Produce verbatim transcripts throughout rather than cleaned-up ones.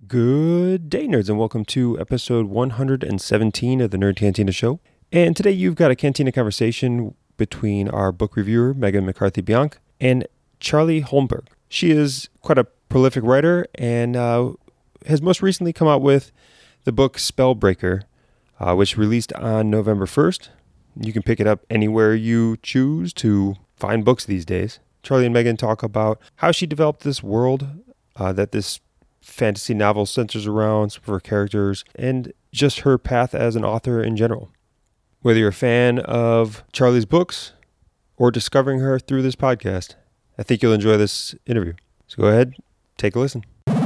Good day, nerds, and welcome to episode one hundred seventeen of the Nerd Cantina Show. And today you've got a Cantina conversation between our book reviewer, Megan McCarthy-Bianc, and Charlie Holmberg. She is quite a prolific writer and uh, has most recently come out with the book Spellbreaker, uh, which released on November first. You can pick it up anywhere you choose to find books these days. Charlie and Megan talk about how she developed this world uh, that this fantasy novel centers around, some of her characters, and just her path as an author in general. Whether you're a fan of Charlie's books or discovering her through this podcast, I think you'll enjoy this interview. So go ahead, take a listen.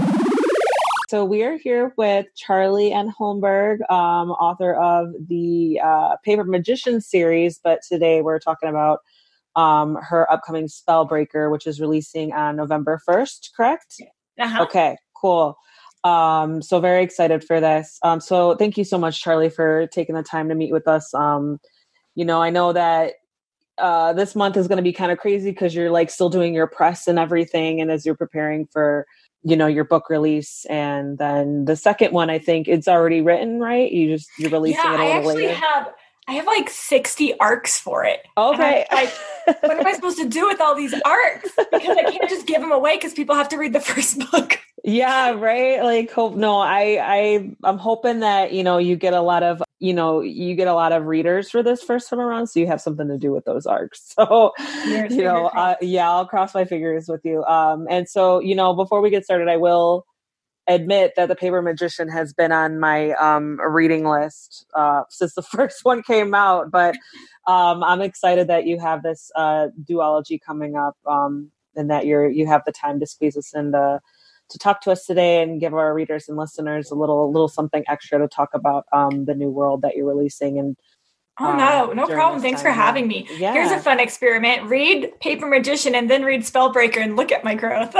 So we are here with Charlie N. Holmberg, um, author of the uh, Paper Magician series, but today we're talking about um, her upcoming Spellbreaker, which is releasing on November first, correct? Uh-huh. Okay, cool. Um, so very excited for this. Um, so thank you so much, Charlie, for taking the time to meet with us. Um, you know, I know that uh, this month is going to be kind of crazy because you're like still doing your press and everything, and as you're preparing for, you know, your book release, and then the second one, I think it's already written, right? You just you're releasing yeah, it a little I actually later. have I have like sixty arcs for it. Okay, like what am I supposed to do with all these arcs? Because I can't just give them away because people have to read the first book. Yeah, right. Like, hope no, I, I, I'm hoping that, you know, you get a lot of, you know, you get a lot of readers for this first time around, so you have something to do with those arcs. So, Yours, you know, uh, yeah, I'll cross my fingers with you. Um, and so, you know, before we get started, I will admit that the Paper Magician has been on my um, reading list uh, since the first one came out. But um, I'm excited that you have this uh, duology coming up, um, and that you're you have the time to squeeze us into to talk to us today and give our readers and listeners a little little something extra to talk about um, the new world that you're releasing. And oh no, no problem. Thanks for having me. Yeah. Here's a fun experiment. Read Paper Magician and then read Spellbreaker and look at my growth.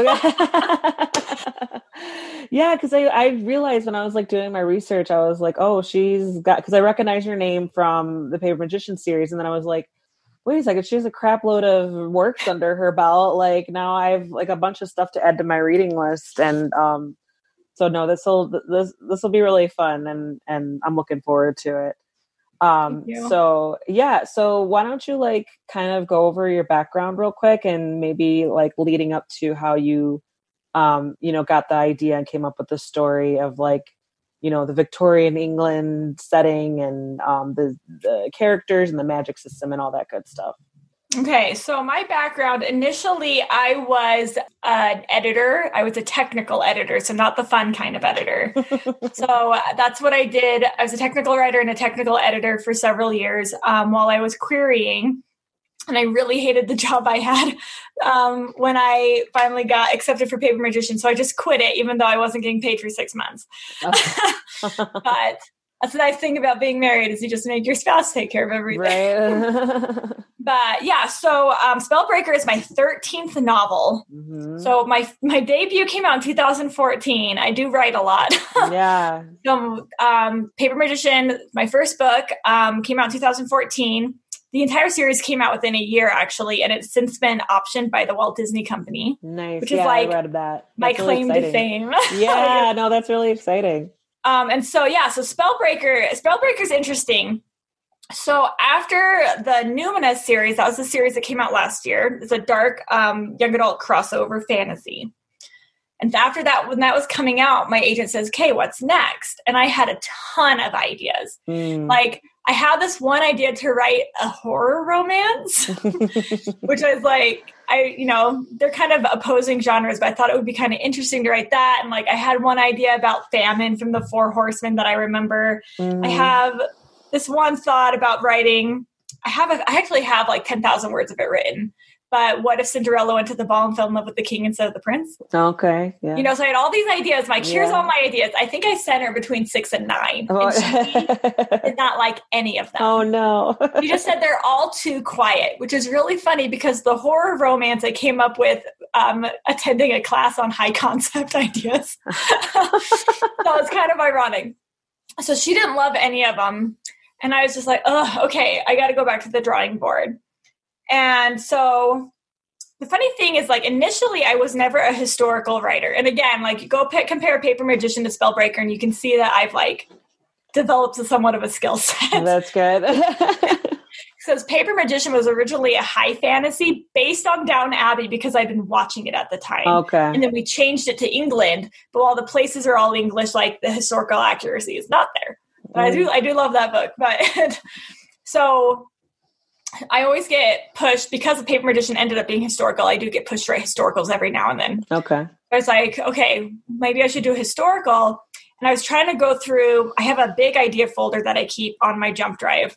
Yeah, because I, I realized when I was like doing my research, I was like, oh, she's got, because I recognize your name from the Paper Magician series. And then I was like, wait a second, she has a crap load of works under her belt. Like now I have like a bunch of stuff to add to my reading list. And um, so no, this will, this, this will be really fun. And, and I'm looking forward to it. Um, so yeah, so why don't you like kind of go over your background real quick and maybe like leading up to how you, um, you know, got the idea and came up with the story of like, you know, the Victorian England setting and um, the, the characters and the magic system and all that good stuff. Okay, so my background, initially I was an editor. I was a technical editor, so not the fun kind of editor. So uh, that's what I did. I was a technical writer and a technical editor for several years um, while I was querying. And I really hated the job I had um, when I finally got accepted for Paper Magician. So I just quit it, even though I wasn't getting paid for six months. Oh. But that's the nice thing about being married is you just make your spouse take care of everything. Right. But yeah, so um, Spellbreaker is my thirteenth novel. Mm-hmm. So my my debut came out in two thousand fourteen. I do write a lot. Yeah. So um, Paper Magician, my first book, um, came out in two thousand fourteen. The entire series came out within a year, actually, and it's since been optioned by the Walt Disney Company. Nice. Which yeah, is like I read that. my really claim exciting. to fame. Yeah, no, that's really exciting. Um, and so, yeah, so Spellbreaker, Spellbreaker's interesting. So after the Numenous series, that was the series that came out last year. It's a dark um, young adult crossover fantasy. And after that, when that was coming out, my agent says, okay, what's next? And I had a ton of ideas. Mm. Like, I had this one idea to write a horror romance, which I was like, I, you know, they're kind of opposing genres, but I thought it would be kind of interesting to write that. And like, I had one idea about famine from the Four Horsemen that I remember. Mm-hmm. I have this one thought about writing. I have, a, I actually have like ten thousand words of it written. But what if Cinderella went to the ball and fell in love with the king instead of the prince? Okay, yeah. You know, so I had all these ideas. Like, yeah. Here's all my ideas. I think I sent her between six and nine. Oh. And she did not like any of them. Oh, no. She just said they're all too quiet, which is really funny because the horror romance I came up with um, attending a class on high concept ideas. So it's kind of ironic. So she didn't love any of them. And I was just like, oh, okay, I got to go back to the drawing board. And so the funny thing is, like, initially I was never a historical writer. And again, like, you go pick, compare Paper Magician to Spellbreaker, and you can see that I've, like, developed a somewhat of a skill set. That's good. Because Paper Magician was originally a high fantasy based on Downton Abbey because I'd been watching it at the time. Okay. And then we changed it to England, but while the places are all English, like, the historical accuracy is not there. But mm. I do I do love that book. But so I always get pushed because the Paper Magician ended up being historical. I do get pushed to write historicals every now and then. Okay. I was like, okay, maybe I should do a historical. And I was trying to go through, I have a big idea folder that I keep on my jump drive.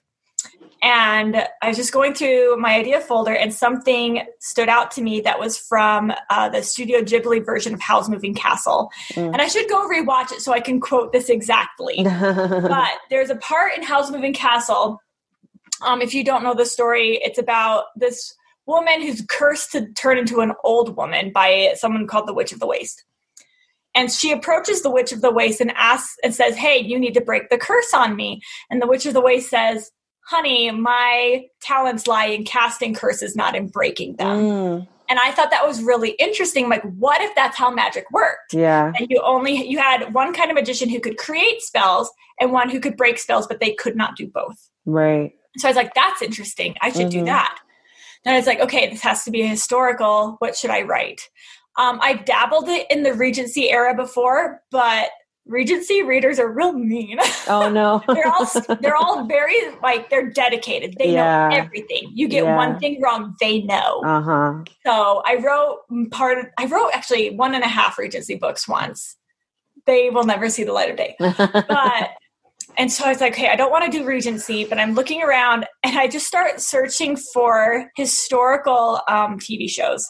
And I was just going through my idea folder, and something stood out to me that was from uh, the Studio Ghibli version of Howl's Moving Castle. Mm. And I should go rewatch it so I can quote this exactly. But there's a part in Howl's Moving Castle. Um, if you don't know the story, it's about this woman who's cursed to turn into an old woman by someone called the Witch of the Waste. And she approaches the Witch of the Waste and asks and says, hey, you need to break the curse on me. And the Witch of the Waste says, honey, my talents lie in casting curses, not in breaking them. Mm. And I thought that was really interesting. Like, what if that's how magic worked? Yeah. And you only, you had one kind of magician who could create spells and one who could break spells, but they could not do both. Right. So I was like, that's interesting. I should mm-hmm. do that. And I was like, okay, this has to be a historical. What should I write? Um, I've dabbled it in the Regency era before, but Regency readers are real mean. Oh no. they're all they're all very, like, they're dedicated. They yeah. know everything. You get yeah. one thing wrong, they know. Uh-huh. So I wrote part of, I wrote actually one and a half Regency books once. They will never see the light of day. But and so I was like, okay, I don't want to do Regency, but I'm looking around and I just start searching for historical um, T V shows.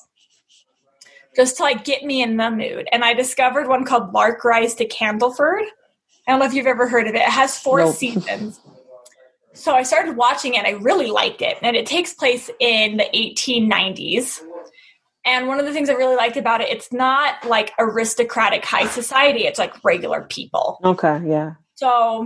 Just to, like, get me in the mood. And I discovered one called Lark Rise to Candleford. I don't know if you've ever heard of it. It has four nope. seasons. So I started watching it. I really liked it. And it takes place in the eighteen nineties. And one of the things I really liked about it, it's not like aristocratic high society. It's like regular people. Okay, yeah. So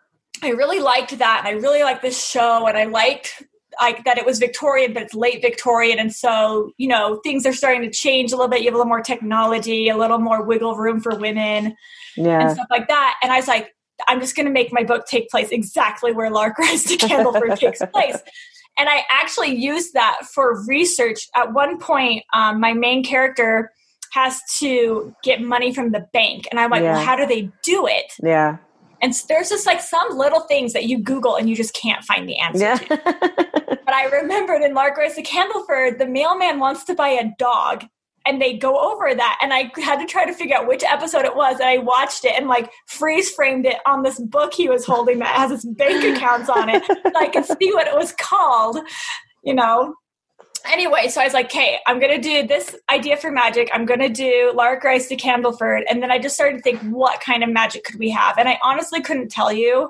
I really liked that. And I really liked this show. And I liked... like that it was Victorian, but it's late Victorian. And so, you know, things are starting to change a little bit. You have a little more technology, a little more wiggle room for women yeah. and stuff like that. And I was like, I'm just going to make my book take place exactly where Lark Rise to Candleford takes place. And I actually used that for research. At one point, um, my main character has to get money from the bank. And I'm like, yeah. well, how do they do it? Yeah. And there's just like some little things that you Google and you just can't find the answer yeah. to. But I remembered in Lark Rise to Candleford, the mailman wants to buy a dog. And they go over that. And I had to try to figure out which episode it was. And I watched it and, like, freeze framed it on this book he was holding that has his bank accounts on it. So I could see what it was called, you know. Anyway, so I was like, okay, I'm going to do this idea for magic. I'm going to do Lark Rise to Candleford. And then I just started to think, what kind of magic could we have? And I honestly couldn't tell you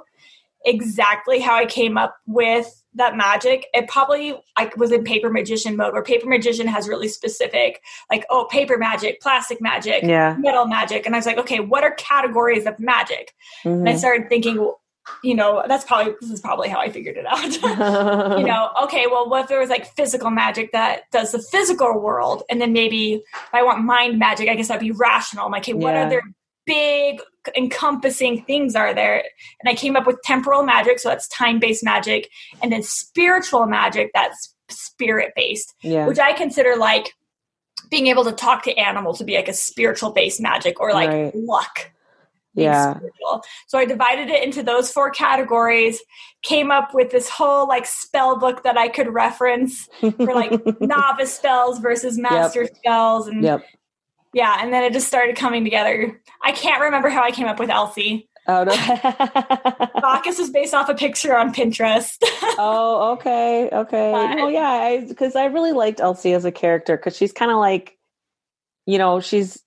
exactly how I came up with that magic. It probably like was in Paper Magician mode, where Paper Magician has really specific, like, oh, paper magic, plastic magic, yeah. metal magic. And I was like, okay, what are categories of magic? Mm-hmm. And I started thinking, you know, that's probably, this is probably how I figured it out. You know, okay, well, what if there was like physical magic that does the physical world? And then maybe if I want mind magic, I guess that'd be rational. I'm like, okay, what yeah. are their big encompassing things are there? And I came up with temporal magic. So that's time-based magic. And then spiritual magic, that's spirit-based, yeah. which I consider like being able to talk to animals to be like a spiritual based magic, or like right. luck. Yeah. Spiritual. So I divided it into those four categories, came up with this whole like spell book that I could reference for like novice spells versus master yep. spells. And yep. yeah. And then it just started coming together. I can't remember how I came up with Elsie. Oh, no. Bacchus was based off a picture on Pinterest. Oh, okay. Okay. But, oh, yeah. Because I, I really liked Elsie as a character, because she's kind of like, you know, she's,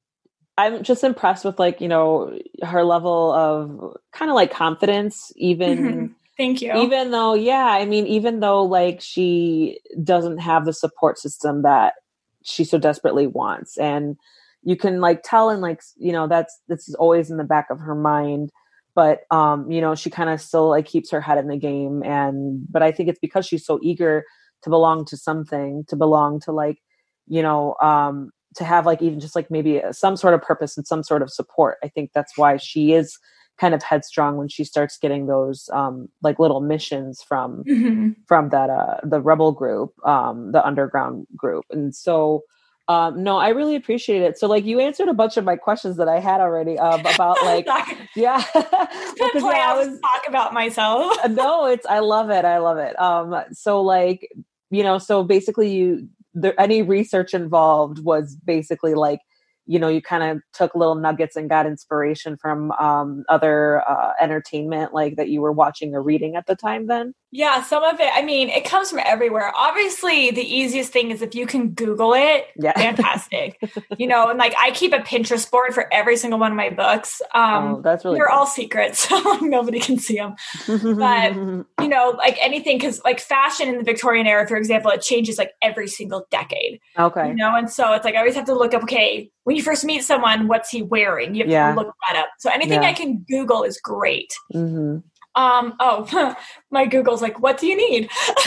I'm just impressed with like, you know, her level of kind of like confidence, even. Thank you. Even though, yeah, I mean, even though like she doesn't have the support system that she so desperately wants. And you can like tell, and like, you know, that's, this is always in the back of her mind, but, um, you know, she kind of still like keeps her head in the game. And, but I think it's because she's so eager to belong to something, to belong to like, you know, um, to have like even just like maybe some sort of purpose and some sort of support. I think that's why she is kind of headstrong when she starts getting those um, like little missions from Mm-hmm. from that uh, the rebel group, um, the underground group. And so um, no, I really appreciate it. So like you answered a bunch of my questions that I had already um, about like yeah, well, 'cause, yeah, I was talk about myself. no, it's I love it. I love it. Um, so like you know, so basically you. There, any research involved was basically like, you know, you kind of took little nuggets and got inspiration from um, other uh, entertainment like that you were watching or reading at the time then? Yeah, some of it, I mean, it comes from everywhere. Obviously, the easiest thing is if you can Google it, yeah. fantastic. You know, and like I keep a Pinterest board for every single one of my books. Um, oh, that's really They're cool. all secrets, so nobody can see them. But, you know, like anything, because like fashion in the Victorian era, for example, it changes like every single decade. Okay. You know, and so it's like I always have to look up, okay, when you first meet someone, what's he wearing? You have yeah. to look that up. So anything yeah. I can Google is great. Mm-hmm. Um, oh, my Google's like, what do you need?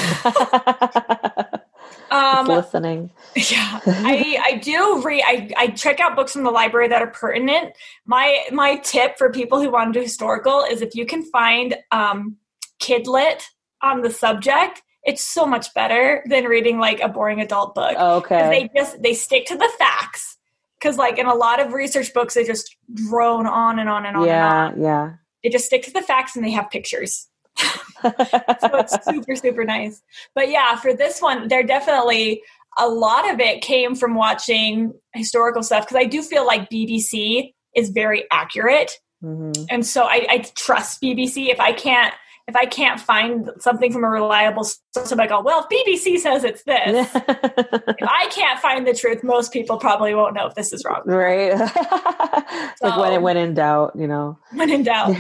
um, listening. Yeah, I, I do read, I, I check out books from the library that are pertinent. My, my tip for people who want to do historical is if you can find, um, kid lit on the subject, it's so much better than reading like a boring adult book. Okay. They just, they stick to the facts. Cause like in a lot of research books, they just drone on and on and on yeah, and on. Yeah. They just stick to the facts and they have pictures. So it's super, super nice. But yeah, for this one, there definitely a lot of it came from watching historical stuff because I do feel like B B C is very accurate. Mm-hmm. And so I, I trust B B C. If I can't, if I can't find something from a reliable source, I go, well, if B B C says it's this. If I can't find the truth, most people probably won't know if this is wrong. Right. So, like when it went in doubt, you know. When in doubt.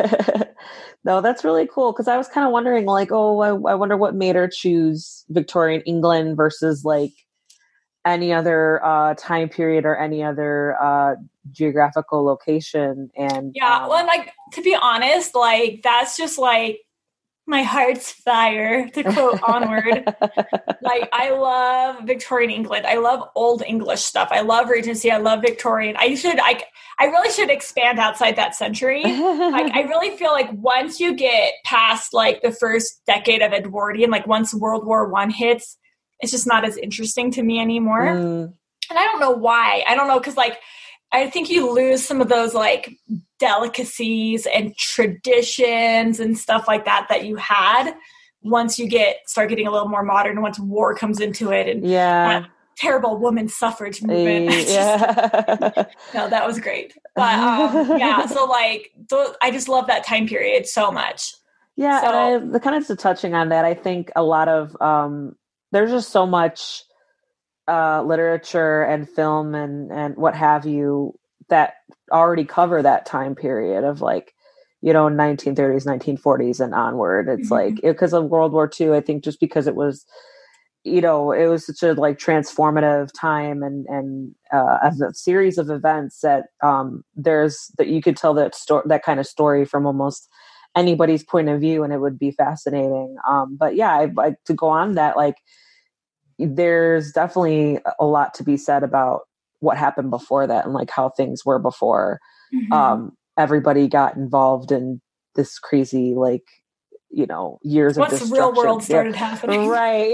No, that's really cool. Cause I was kind of wondering like, oh, I, I wonder what made her choose Victorian England versus like any other uh, time period or any other uh, geographical location. And yeah, um, well, and like to be honest, like that's just like my heart's fire, to quote Onward. Like I love Victorian England. I love Old English stuff. I love Regency. I love Victorian. I should, I, I really should expand outside that century. Like I really feel like once you get past like the first decade of Edwardian, like once World War One hits, it's just not as interesting to me anymore. Mm. And I don't know why. I don't know. Cause like, I think you lose some of those like delicacies and traditions and stuff like that, that you had once you get, start getting a little more modern, once war comes into it and yeah. that terrible women's suffrage movement. Uh, yeah. No, that was great. But um, yeah, so like, th- I just love that time period so much. Yeah. So, and I, the kind of touching on that, I think a lot of, um, there's just so much uh, literature and film and, and what have you that already cover that time period of like, you know, nineteen thirties, nineteen forties and onward. It's mm-hmm. like, because of World War Two, I think just because it was, you know, it was such a like transformative time and, and uh, a series of events that um, there's that you could tell that story, that kind of story from almost anybody's point of view. And it would be fascinating. Um, but yeah, I, I, to go on that, like, there's definitely a lot to be said about what happened before that and like how things were before mm-hmm. um, everybody got involved in this crazy, like, you know, years Once of destruction. Once the real world started yeah. happening. Right.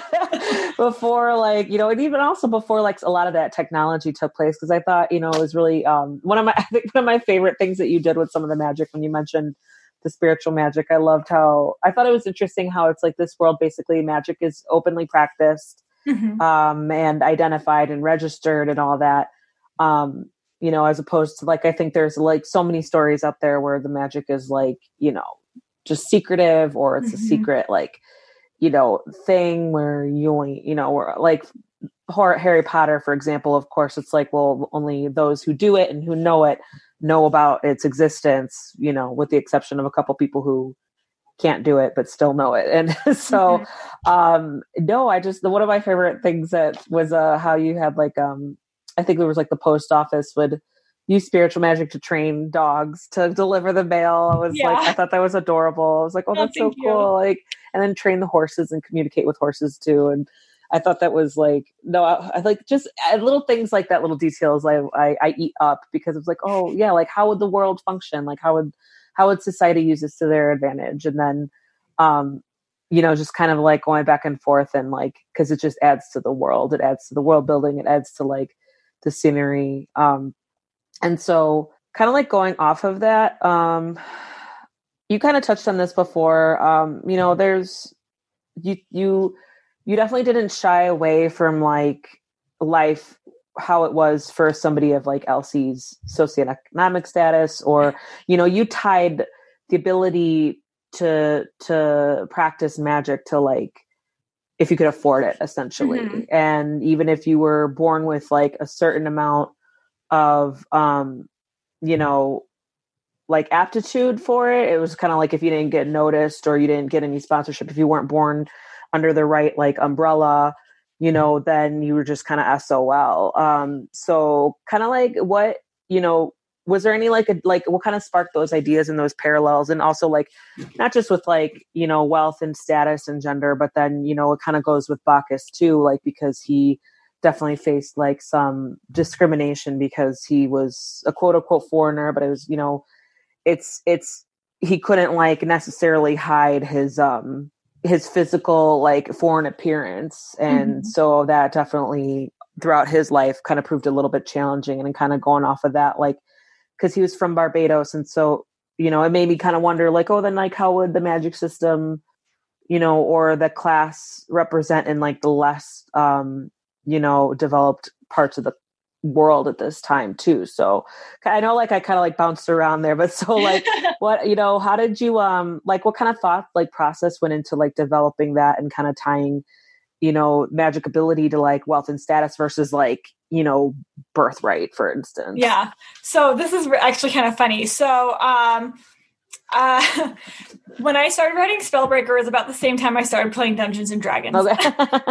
Before like, you know, and even also before like a lot of that technology took place. Cause I thought, you know, it was really um, one of my, I think one of my favorite things that you did with some of the magic when you mentioned the spiritual magic. I loved how, I thought it was interesting how it's like this world, basically magic is openly practiced mm-hmm. um, and identified and registered and all that. Um, you know, as opposed to like, I think there's like so many stories out there where the magic is like, you know, just secretive or it's mm-hmm. a secret, like, you know, thing where you only, you know, or like Harry Potter, for example, of course, it's like, well, only those who do it and who know it know about its existence, you know, with the exception of a couple people who can't do it, but still know it. And so, mm-hmm. um, no, I just, one of my favorite things that was, uh, how you had like, um, I think there was like the post office would use spiritual magic to train dogs to deliver the mail. I was yeah. like, I thought that was adorable. I was like, oh, that's oh, so cool. You. Like, and then train the horses and communicate with horses too. And I thought that was like, no, I, I like just uh, little things like that, little details I, I, I eat up because it's like, oh yeah, like how would the world function? Like how would, how would society use this to their advantage? And then, um, you know, just kind of like going back and forth and like, cause it just adds to the world. It adds to the world building. It adds to like the scenery. Um, and so kind of like going off of that, um, you kind of touched on this before. Um, you know, there's, you, you, you definitely didn't shy away from like life, how it was for somebody of like Elsie's socioeconomic status, or, you know, you tied the ability to, to practice magic to like, if you could afford it essentially. Mm-hmm. And even if you were born with like a certain amount of, um, you know, like aptitude for it, it was kind of like if you didn't get noticed or you didn't get any sponsorship, if you weren't born under the right like umbrella, you know, then you were just kind of S O L. Um, so kind of like what, you know, was there any like, a, like what kind of sparked those ideas and those parallels? And also like, not just with like, you know, wealth and status and gender, but then, you know, it kind of goes with Bacchus too, like, because he definitely faced like some discrimination because he was a quote unquote foreigner, but it was, you know, it's, it's, he couldn't like necessarily hide his, um, his physical like foreign appearance. And mm-hmm. so that definitely throughout his life kind of proved a little bit challenging, and kind of going off of that, like, cause he was from Barbados. And so, you know, it made me kind of wonder like, oh, then like, how would the magic system, you know, or the class represent in like the less, um, you know, developed parts of the world at this time too. So I know like I kind of like bounced around there, but so like what, you know, how did you, um, like what kind of thought, like process went into like developing that and kind of tying, you know, magic ability to like wealth and status versus like, you know, birthright, for instance? Yeah. So this is actually kind of funny. So, um, uh, when I started writing Spellbreaker, it was about the same time I started playing Dungeons and Dragons. Okay.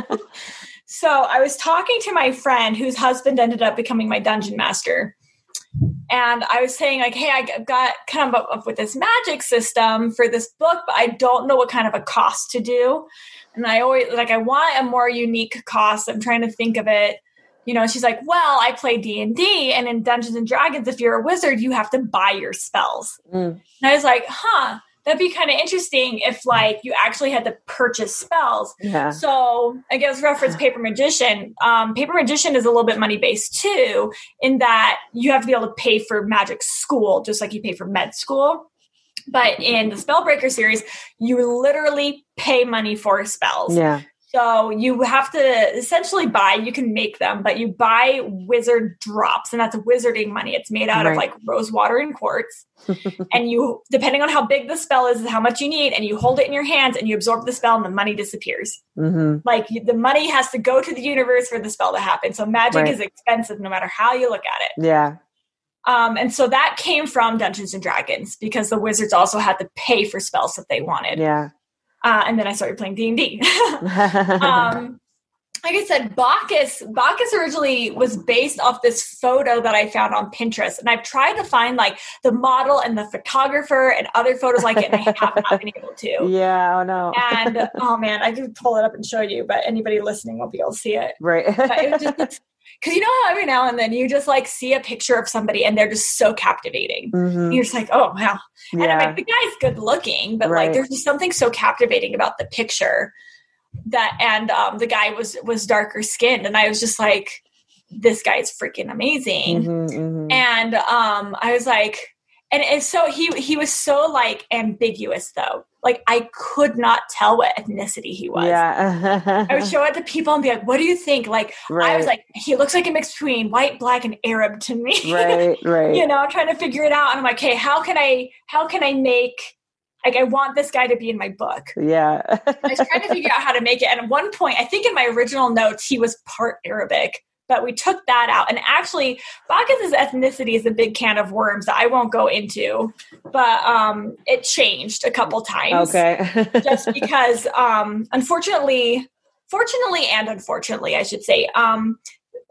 So I was talking to my friend whose husband ended up becoming my dungeon master. And I was saying like, hey, I got kind of up, up with this magic system for this book, but I don't know what kind of a cost to do. And I always like, I want a more unique cost. I'm trying to think of it. You know, she's like, well, I play D and D, and in Dungeons and Dragons, if you're a wizard, you have to buy your spells. Mm. And I was like, huh, that'd be kind of interesting if like you actually had to purchase spells. Yeah. So I guess reference Paper Magician. Um, Paper Magician is a little bit money based too, in that you have to be able to pay for magic school, just like you pay for med school. But in the Spellbreaker series, you literally pay money for spells. Yeah. So you have to essentially buy, you can make them, but you buy wizard drops, and that's wizarding money. It's made out right. of like rose water and quartz. And you, depending on how big the spell is, is how much you need, and you hold it in your hands and you absorb the spell and the money disappears. Mm-hmm. Like the money has to go to the universe for the spell to happen. So magic right. is expensive no matter how you look at it. Yeah. Um, and so that came from Dungeons and Dragons because the wizards also had to pay for spells that they wanted. Yeah. Uh, and then I started playing D and D. um, like I said, Bacchus, Bacchus originally was based off this photo that I found on Pinterest. And I've tried to find like the model and the photographer and other photos like it, and I have not been able to. Yeah, oh no. And oh man, I could pull it up and show you, but anybody listening won't be able to see it. Right. But it was just, because you know how every now and then you just like see a picture of somebody and they're just so captivating. Mm-hmm. You're just like, oh wow. Yeah. And I'm like, the guy's good looking, but right. like there's just something so captivating about the picture that, and um, the guy was was darker skinned, and I was just like, this guy's freaking amazing. Mm-hmm, mm-hmm. And um, I was like, and, and so he he was so like ambiguous though. Like I could not tell what ethnicity he was. Yeah. I would show it to people and be like, what do you think? Like, right. I was like, he looks like a mix between white, black, and Arab to me. Right, right. You know, I'm trying to figure it out. And I'm like, hey, how can I, how can I make, like, I want this guy to be in my book. Yeah. I was trying to figure out how to make it. And at one point, I think in my original notes, he was part Arabic. But we took that out. And actually, Bacchus' ethnicity is a big can of worms that I won't go into. But um, it changed a couple times. Okay. Just because, um, unfortunately, fortunately and unfortunately, I should say, um,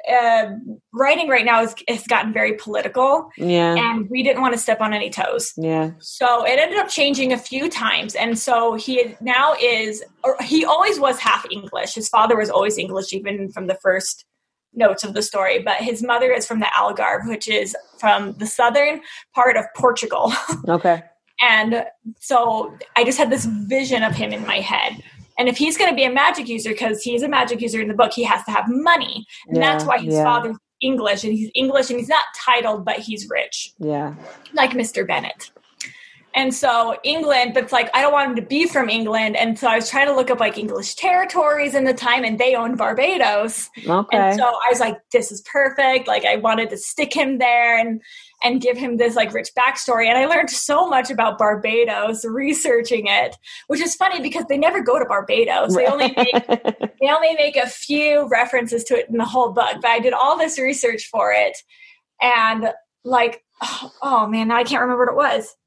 uh, writing right now is, has gotten very political. Yeah. And we didn't want to step on any toes. Yeah. So it ended up changing a few times. And so he now is, or he always was half English. His father was always English, even from the first notes of the story. But his mother is from the Algarve, which is from the southern part of Portugal. Okay. And so I just had this vision of him in my head. And if he's going to be a magic user, because he's a magic user in the book, he has to have money. And Yeah, that's why his yeah. father's English, and he's English, and he's not titled, but he's rich, Yeah. like Mister Bennett. And so England, but it's like, I don't want him to be from England. And so I was trying to look up like English territories in the time, and they owned Barbados. Okay. And so I was like, this is perfect. Like, I wanted to stick him there and and give him this like rich backstory. And I learned so much about Barbados researching it, which is funny because they never go to Barbados. They only make they only make a few references to it in the whole book. But I did all this research for it, and like, oh, oh man, now I can't remember what it was.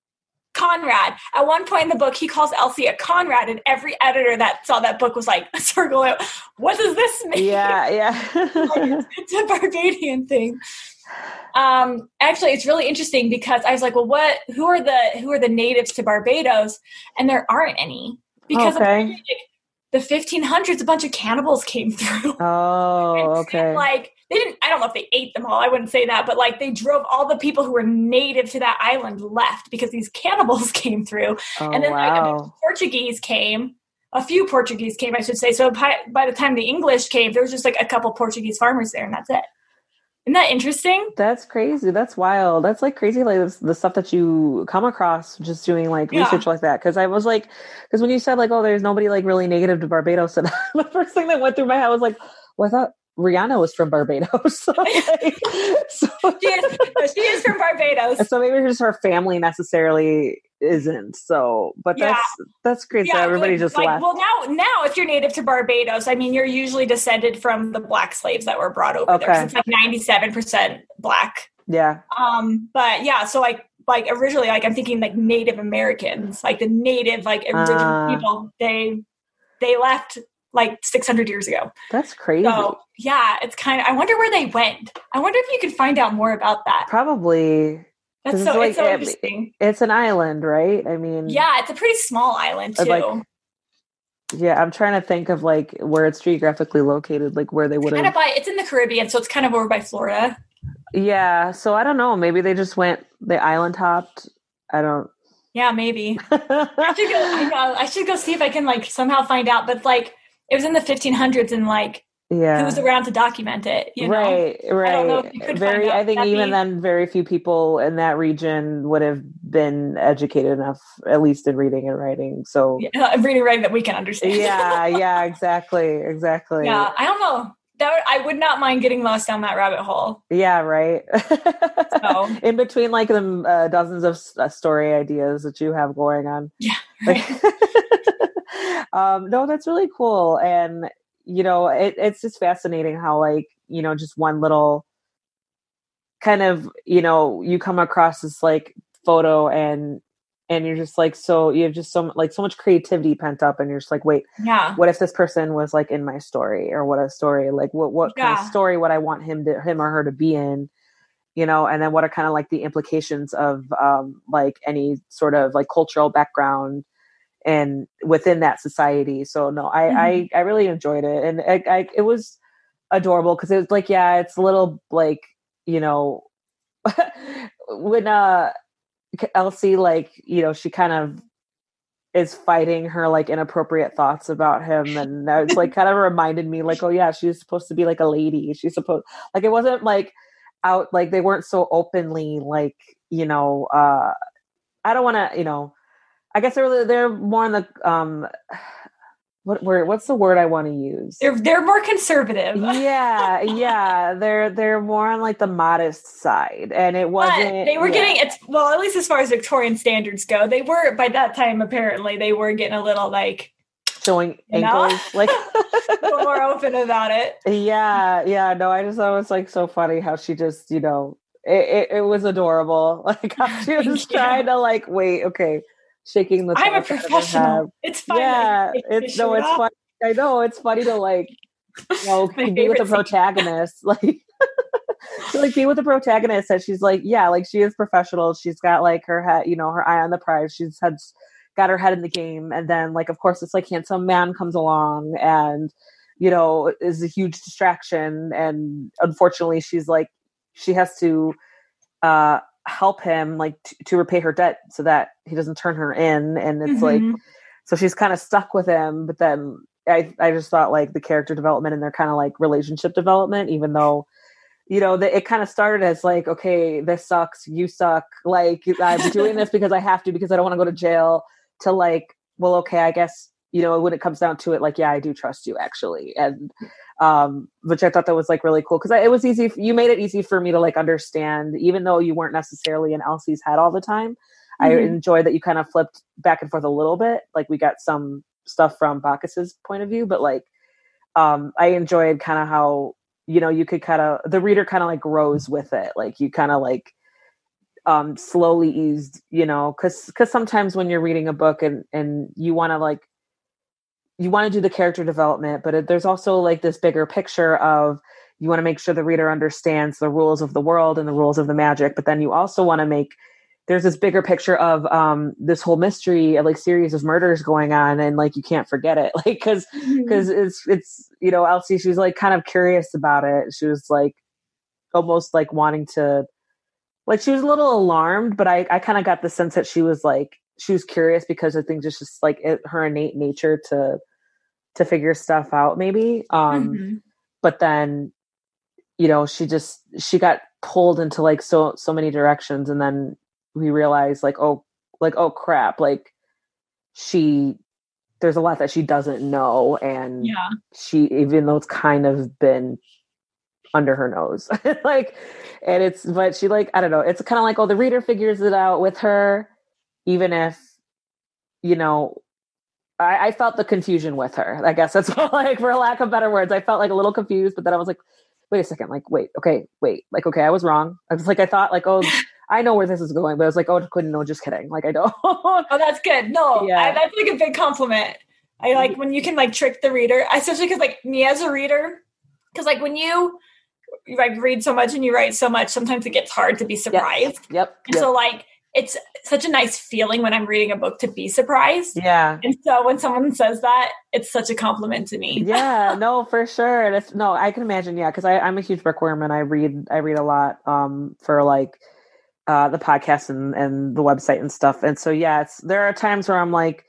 Conrad. At one point in the book, he calls Elsie a Conrad, and every editor that saw that book was like, circle it. What does this mean? Yeah, yeah. Like, it's a Barbadian thing. Um, actually, it's really interesting because I was like, well, what? Who are the who are the natives to Barbados? And there aren't any because Okay. of, like, the fifteen hundreds. A bunch of cannibals came through. Oh, And, okay. like they didn't. I don't know if they ate them all. I wouldn't say that, but like they drove all the people who were native to that island left because these cannibals came through. Oh, And then like a bunch wow. of Portuguese came. A few Portuguese came, I should say. So by, by the time the English came, there was just like a couple Portuguese farmers there, and that's it. Isn't that interesting? That's crazy. That's wild. That's like crazy, like this, the stuff that you come across just doing like Yeah. research like that. Because I was like, because when you said like, oh, there's nobody like really native to Barbados, and the first thing that went through my head was like, well, I thought Rihanna was from Barbados. so, like, so, She is, she is from Barbados. so maybe just her family necessarily isn't. So, but Yeah. that's that's great. so everybody like- just like, left. Well, now, now, if you're native to Barbados, I mean, you're usually descended from the black slaves that were brought over there. 'Cause Okay. it's like ninety-seven percent black. Yeah. Um, but yeah, so like, like originally, like I'm thinking like Native Americans, like the native, like original Ah. people. They they left like six hundred years ago. That's crazy. So yeah, it's kind of. I wonder where they went. I wonder if you could find out more about that. Probably. That's 'cause so. it's like- It's so it- interesting. It's an island, right? I mean, Yeah, it's a pretty small island too. I'd like- yeah. I'm trying to think of like where it's geographically located, like where they would kind have. of by. It's in the Caribbean, so it's kind of over by Florida. Yeah. So I don't know. Maybe they just went the island hopped. I don't. Yeah, maybe. I should go. I know. I should go see if I can like somehow find out. But like, it was in the fifteen hundreds, and like, yeah. who's around to document it? You know? right. Right. I don't know if you could very. find out. I think That'd even be- then, very few people in that region would have been educated enough, at least in reading and writing. So. Yeah, I'm reading writing that we can understand. yeah. Yeah. Exactly. Exactly. Yeah. I don't know. That would, I would not mind getting lost down that rabbit hole. Yeah, right. So- In between, like the uh, dozens of uh, story ideas that you have going on. Yeah. Right. um, no, that's really cool, and you know, it, it's just fascinating how, like, you know, just one little kind of, you know, you come across this like photo, and and you're just like, so you have just so like so much creativity pent up, and you're just like, wait, Yeah. what if this person was like in my story, or what a story, like what, what kind Yeah. of story would I want him to, him or her to be in, you know, and then what are kind of like the implications of, um, like any sort of like cultural background and within that society. So no, I, Mhm. I, I really enjoyed it. And I, I it was adorable. Cause it was like, yeah, it's a little like, you know, when, uh, Elsie, like, you know, she kind of is fighting her like inappropriate thoughts about him, and it's like kind of reminded me like, oh yeah, she's supposed to be like a lady. She's supposed, like, it wasn't like out, like they weren't so openly like, you know, uh I don't want to, you know, I guess they're they're more in the um what word what's the word I want to use? They're they're more conservative. yeah, yeah, they're they're more on like the modest side, and it But wasn't. they were yeah. getting it's well, at least as far as Victorian standards go, they were by that time apparently they were getting a little like showing You know? ankles, like a little more open about it. yeah, yeah. No, I just thought it was like so funny how she just, you know, it, it, it was adorable. Like how she was Thank you. trying to like, wait, okay, shaking the. I'm a top out of her head. professional. It's fine. Yeah, that you take it's your no, shirt it's off. funny. I know it's funny to like you know, My be with the favorite scene. protagonist, like, to, like be with the protagonist that she's like, yeah, like she is professional. She's got like her head, you know, her eye on the prize. She's had got her head in the game. And then like, of course, this like handsome man comes along and, you know, is a huge distraction. And unfortunately, she's like, she has to uh, help him like t- to repay her debt so that he doesn't turn her in. And it's Mm-hmm. like, so she's kind of stuck with him. But then I, I just thought like the character development and their kind of like relationship development, even though, you know, the, it kind of started as like, okay, this sucks, you suck. Like, I'm doing this because I have to, because I don't want to go to jail, to like, well, okay, I guess, you know, when it comes down to it, like, yeah, I do trust you actually. And, um, which I thought that was like really cool. Cause I, it was easy. You made it easy for me to like understand, even though you weren't necessarily in Elsie's head all the time. Mm-hmm. I enjoyed that you kind of flipped back and forth a little bit. Like we got some stuff from Bacchus's point of view, but like, um, I enjoyed kind of how, you know, you could kind of, the reader kind of like grows with it. Like you kind of like, um, slowly eased, you know, cause, cause sometimes when you're reading a book and, and you want to like, you want to do the character development, but it, there's also like this bigger picture of, you want to make sure the reader understands the rules of the world and the rules of the magic. But then you also want to make, there's this bigger picture of um, this whole mystery of like series of murders going on. And like, you can't forget it. Like, cause, mm-hmm. cause it's, it's, you know, Elsie, she was like kind of curious about it. She was like almost like wanting to, like, she was a little alarmed, but I, I kind of got the sense that she was like, she was curious because I think just, just like it, her innate nature to, to figure stuff out maybe. Um, mm-hmm. But then, you know, she just, she got pulled into like so, so many directions. And then we realized like, oh, like, oh crap. Like she, there's a lot that she doesn't know. And yeah. she, even though it's kind of been under her nose, like, and it's, but she like, I don't know. It's kind of like, oh, the reader figures it out with her, even if, you know, I, I felt the confusion with her. I guess that's like, for lack of better words, I felt like a little confused, but then I was like, wait a second, like, wait, okay, wait, like, okay, I was wrong. I was like, I thought like, oh, I know where this is going, but I was like, oh, couldn't, no, just kidding. Like, I don't. Oh, that's good. No, yeah. I, that's like a big compliment. I like when you can like trick the reader, especially because like me as a reader, because like when you like read so much and you write so much, sometimes it gets hard to be surprised. Yep. yep. And yep. so like, it's such a nice feeling when I'm reading a book to be surprised. Yeah. And so when someone says that, it's such a compliment to me. Yeah, no, for sure. And it's, no, I can imagine. Yeah. Cause I, I'm a huge bookworm and I read, I read a lot, um, for like, uh, the podcast and, and the website and stuff. And so, yeah, it's, there are times where I'm like,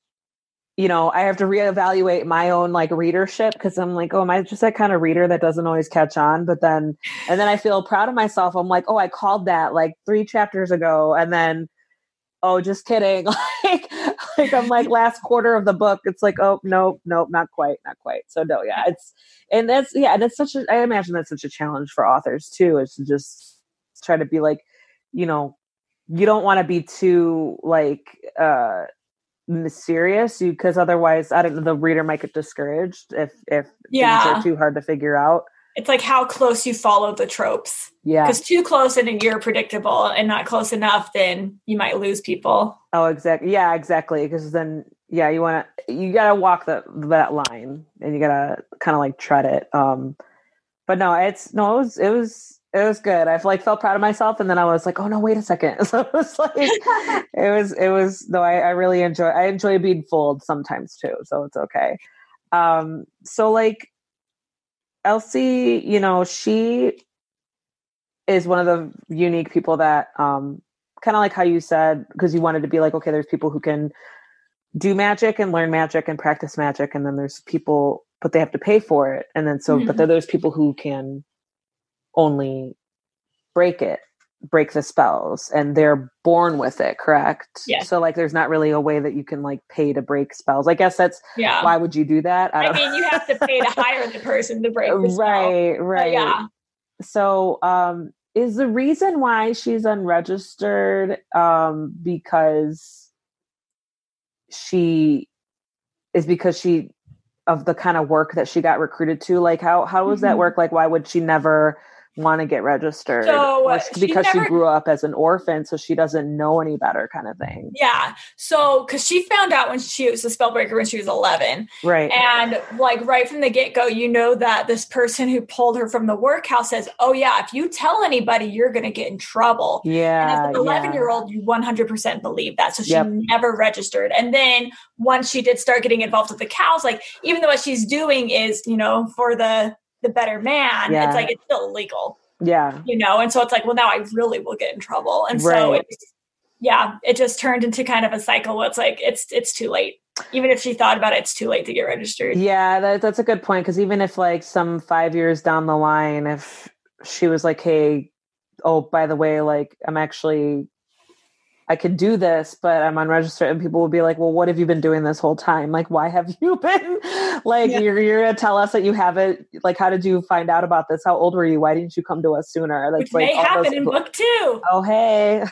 you know, I have to reevaluate my own like readership. Cause I'm like, oh, am I just that kind of reader that doesn't always catch on? But then, and then I feel proud of myself. I'm like, oh, I called that like three chapters ago. And then, oh, just kidding. like, like I'm like last quarter of the book. It's like, oh, nope, nope, not quite, not quite. So no, yeah, it's, and that's, yeah. And it's such a, I imagine that's such a challenge for authors too, is to just try to be like, you know, you don't want to be too like, uh, mysterious, you because otherwise I don't know, the reader might get discouraged if if yeah. things are too hard to figure out. It's like how close you follow the tropes. Yeah, because too close and you're predictable, and not close enough, then you might lose people. Oh, exactly. Yeah, exactly. Because then, yeah, you want to you gotta walk that that line, and you gotta kind of like tread it. Um, but no, it's no, it was it was. It was good. I've like felt proud of myself, and then I was like, "Oh no, wait a second." So it was like, it was, it was. No, I, I really enjoy. I enjoy being fooled sometimes too, so it's okay. Um, so like, Elsie, you know, she is one of the unique people that, um, kind of like how you said, because you wanted to be like, okay, there's people who can do magic and learn magic and practice magic, and then there's people, but they have to pay for it, and then so, mm-hmm. but then there's people who can only break it, break the spells, and they're born with it, correct? Yeah. So like there's not really a way that you can like pay to break spells. I guess that's yeah. why would you do that? I, I mean, you have to pay to hire the person to break the spell. Right, right. But yeah. So um is the reason why she's unregistered um because she is because she of the kind of work that she got recruited to? Like how how does mm-hmm. that work? Like why would she never want to get registered? So, or she because never- she grew up as an orphan, so she doesn't know any better kind of thing. Yeah. So, because she found out when she was a Spellbreaker when she was eleven. Right. And like right from the get-go, you know that this person who pulled her from the workhouse says, oh yeah, if you tell anybody, you're going to get in trouble. Yeah. And as an eleven-year-old, yeah. you one hundred percent believe that. So she Yep. never registered. And then once she did start getting involved with the cows, like even though what she's doing is, you know, for the the better man, Yeah. it's like it's still illegal. Yeah. You know, and so it's like, well, now I really will get in trouble. And Right. so it's, yeah, it just turned into kind of a cycle where it's like, it's, it's too late. Even if she thought about it, it's too late to get registered. Yeah, that, that's a good point. Because even if like some five years down the line, if she was like, hey, oh, by the way, like I'm actually, I could do this, but I'm unregistered. And people would be like, well, what have you been doing this whole time? Like, why have you been like, Yeah. you're, you're going to tell us that you haven't, like, how did you find out about this? How old were you? Why didn't you come to us sooner? Like, Which may all happen those- in book two. Oh, hey.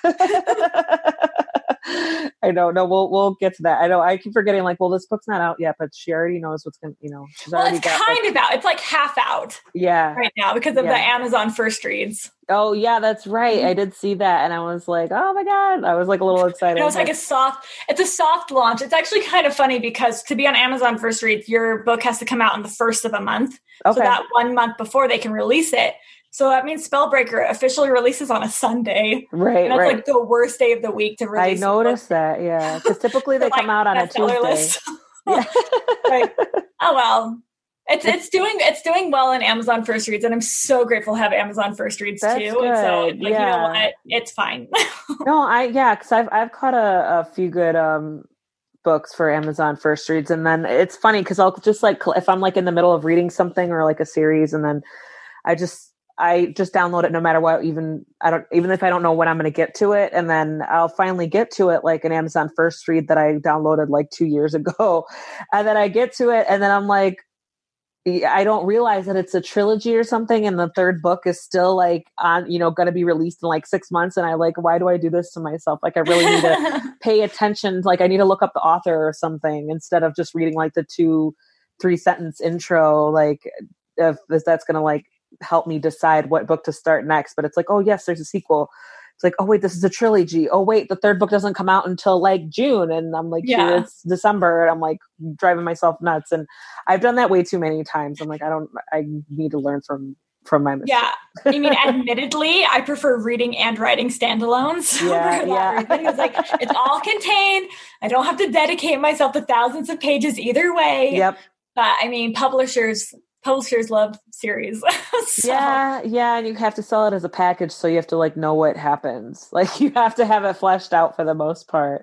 I know. No, we'll we'll get to that. I know. I keep forgetting. Like, well, this book's not out yet, but she already knows what's gonna. You know, she's Well, already it's got. kind like, of out. It's like half out yeah. right now because of Yeah. the Amazon first reads. Oh, yeah, that's right. I did see that, and I was like, oh my god, I was like a little excited. And it was like a soft. It's a soft launch. It's actually kind of funny because to be on Amazon first reads, your book has to come out on the first of a month. okay. So that one month before they can release it. So that means Spellbreaker officially releases on a Sunday. right, And that's right. like the worst day of the week to I release. a book. noticed that. Yeah, because typically they Like, come out on a bestseller Tuesday. list. Yeah. Like, oh well. It's it's doing it's doing well in Amazon First Reads, and I'm so grateful to have Amazon First Reads That's too. And so good. it's like, Yeah. you know what? It's fine. No, I yeah, because I've I've caught a, a few good um books for Amazon First Reads, and then it's funny because I'll just like cl- if I'm like in the middle of reading something or like a series, and then I just I just download it no matter what. Even I don't even if I don't know when I'm going to get to it, and then I'll finally get to it like an Amazon First Read that I downloaded like two years ago, and then I get to it, and then I'm like. I don't realize that it's a trilogy or something, and the third book is still like on, you know, going to be released in like six months. And I like, why do I do this to myself? Like, I really need to pay attention. Like, I need to look up the author or something instead of just reading like the two, three sentence intro. Like, if, if that's going to like help me decide what book to start next. But it's like, oh yes, there's a sequel. It's like, oh wait, this is a trilogy. Oh wait, the third book doesn't come out until like June. And I'm like, Yeah. here it's December. And I'm like driving myself nuts. And I've done that way too many times. I'm like, I don't, I need to learn from, from my mistakes. Yeah. I mean, admittedly, I prefer reading and writing standalones. Yeah, for that yeah. reason. It's like, it's all contained. I don't have to dedicate myself to thousands of pages either way. Yep. But I mean, publishers, publishers love series. So, Yeah. Yeah. And you have to sell it as a package. So you have to like know what happens. Like you have to have it fleshed out for the most part.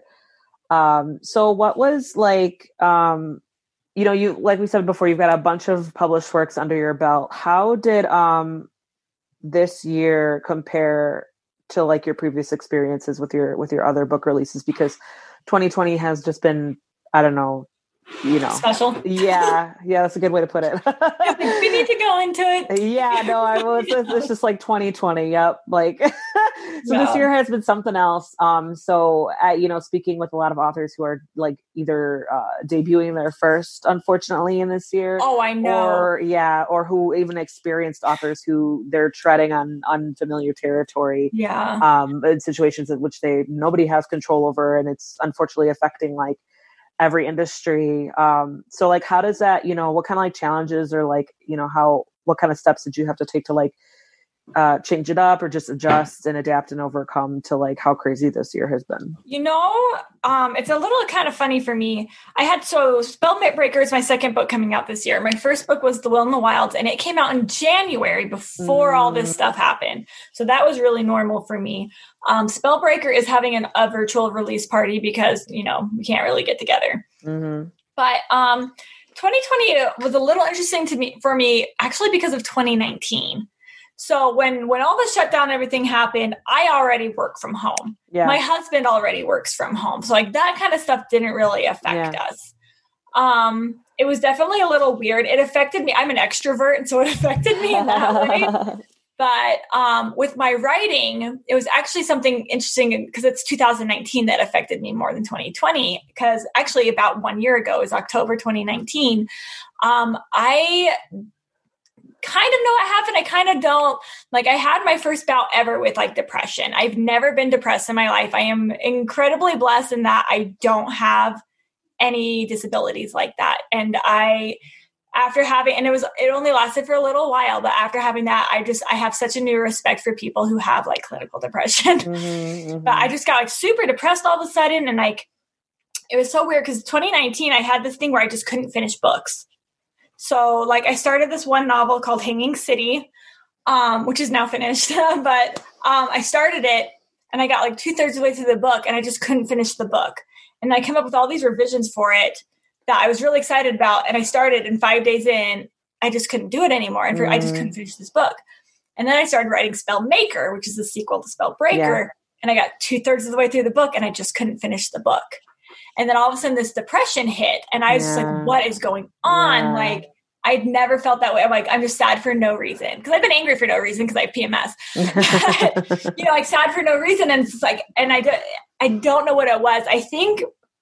Um, so what was like, um, you know, you, like we said before, you've got a bunch of published works under your belt. How did, um, this year compare to like your previous experiences with your, with your other book releases? Because twenty twenty has just been, I don't know, you know, special. yeah, yeah, that's a good way to put it. We need to go into it. Yeah, no, I was. It's, it's just like twenty twenty. Yep, like so. Yeah. This year has been something else. Um, so uh, you know, speaking with a lot of authors who are like either uh, debuting their first, unfortunately, in this year. Oh, I know. Or yeah, or who even experienced authors who they're treading on unfamiliar territory. Yeah. Um, in situations in which they nobody has control over, and it's unfortunately affecting like every industry. Um, so like, how does that, you know, what kind of like challenges or like, you know, how, what kind of steps did you have to take to like, uh, change it up or just adjust and adapt and overcome to like how crazy this year has been? You know, um, it's a little kind of funny for me. I had, so Spellbreaker is my second book coming out this year. My first book was The Will in the Wilds, and it came out in January before mm. all this stuff happened. So that was really normal for me. Um, Spellbreaker is having an, a virtual release party because, you know, we can't really get together. Mm-hmm. But um, twenty twenty was a little interesting to me for me, actually, because of twenty nineteen. So when, when all the shutdown and everything happened, I already work from home. Yeah. My husband already works from home. So like that kind of stuff didn't really affect Yeah. us. Um, it was definitely a little weird. It affected me. I'm an extrovert, and so it affected me in that way. But um, with my writing, it was actually something interesting because it's two thousand nineteen that affected me more than twenty twenty. Because actually about one year ago, is October twenty nineteen, um, I kind of know what happened. I kind of don't. Like, I had my first bout ever with like depression. I've never been depressed in my life. I am incredibly blessed in that I don't have any disabilities like that. And I, after having, and it was, it only lasted for a little while, but after having that, I just, I have such a new respect for people who have like clinical depression. Mm-hmm, mm-hmm. But I just got like super depressed all of a sudden. And like, it was so weird because twenty nineteen, I had this thing where I just couldn't finish books. So like I started this one novel called Hanging City, um, which is now finished, but um, I started it and I got like two thirds of the way through the book and I just couldn't finish the book. And I came up with all these revisions for it that I was really excited about. And I started, and five days in, I just couldn't do it anymore. And for, mm. I just couldn't finish this book. And then I started writing Spellmaker, which is the sequel to Spellbreaker. Yeah. And I got two thirds of the way through the book and I just couldn't finish the book. And then all of a sudden this depression hit and I was yeah. just like, what is going on? Yeah. Like, I'd never felt that way. I'm like, I'm just sad for no reason. Cause I've been angry for no reason because I have P M S, but, you know, like sad for no reason. And it's like, and I, do, I don't know what it was. I think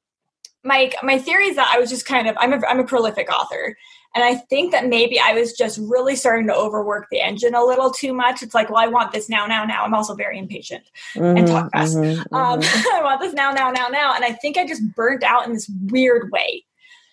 my, my theory is that I was just kind of, I'm a, I'm a prolific author. And I think that maybe I was just really starting to overwork the engine a little too much. It's like, well, I want this now, now, now. I'm also very impatient mm-hmm, and talk fast. Mm-hmm, um, mm-hmm. I want this now, now, now, now. And I think I just burnt out in this weird way.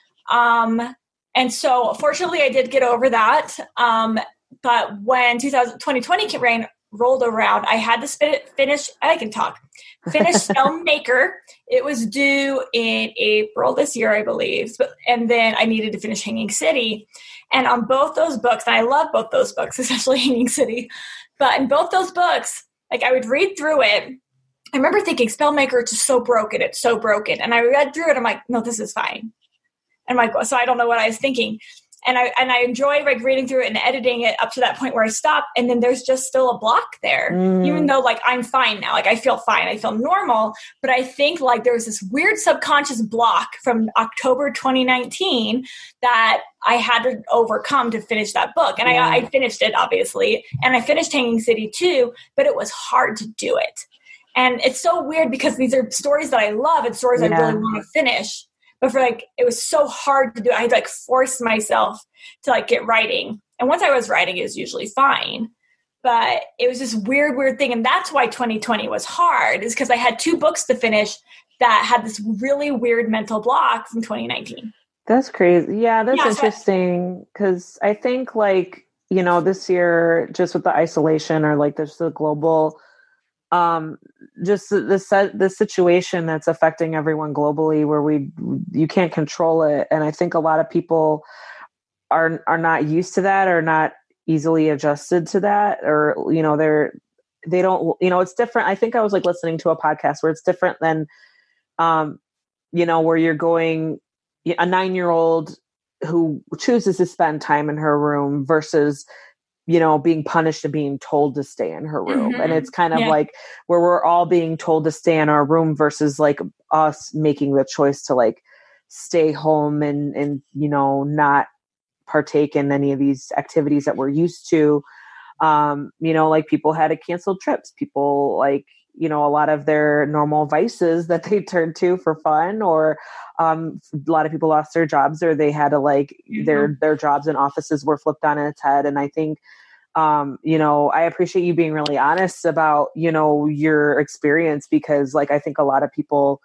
Um, and so fortunately I did get over that. Um, but when twenty twenty ran, rolled around, I had to spin, finish, I can talk, finish Spellmaker. It was due in April this year, I believe. And then I needed to finish Hanging City. And on both those books, and I love both those books, especially Hanging City, but in both those books, like I would read through it. I remember thinking Spellmaker, it's just so broken. It's so broken. And I read through it. I'm like, no, this is fine. And I'm like, so I don't know what I was thinking. And I and I enjoy like reading through it and editing it up to that point where I stop. And then there's just still a block there, mm. even though like I'm fine now. Like I feel fine. I feel normal. But I think like there was this weird subconscious block from October twenty nineteen that I had to overcome to finish that book. And yeah. I, I finished it, obviously. And I finished Hanging City too, but it was hard to do it. And it's so weird because these are stories that I love and stories yeah. I really want to finish. But for like, it was so hard to do. I had to like force myself to like get writing. And once I was writing, it was usually fine. But it was this weird, weird thing. And that's why twenty twenty was hard, is because I had two books to finish that had this really weird mental block from twenty nineteen. That's crazy. Yeah, that's yeah, interesting. Because I think like, you know, this year, just with the isolation or like there's the global um, just the, the, the situation that's affecting everyone globally where we, you can't control it. And I think a lot of people are, are not used to that or not easily adjusted to that, or, you know, they're, they don't, you know, it's different. I think I was like listening to a podcast where it's different than, um, you know, where you're going, a nine-year-old who chooses to spend time in her room versus, you know, being punished and being told to stay in her room. Mm-hmm. And it's kind of yeah. like where we're all being told to stay in our room versus like us making the choice to like stay home and, and, you know, not partake in any of these activities that we're used to. Um, you know, like people had to cancel trips, people like, you know, a lot of their normal vices that they turned to for fun, or um, a lot of people lost their jobs, or they had to like mm-hmm. their, their jobs and offices were flipped on its head. And I think, um, you know, I appreciate you being really honest about, you know, your experience, because like, I think a lot of people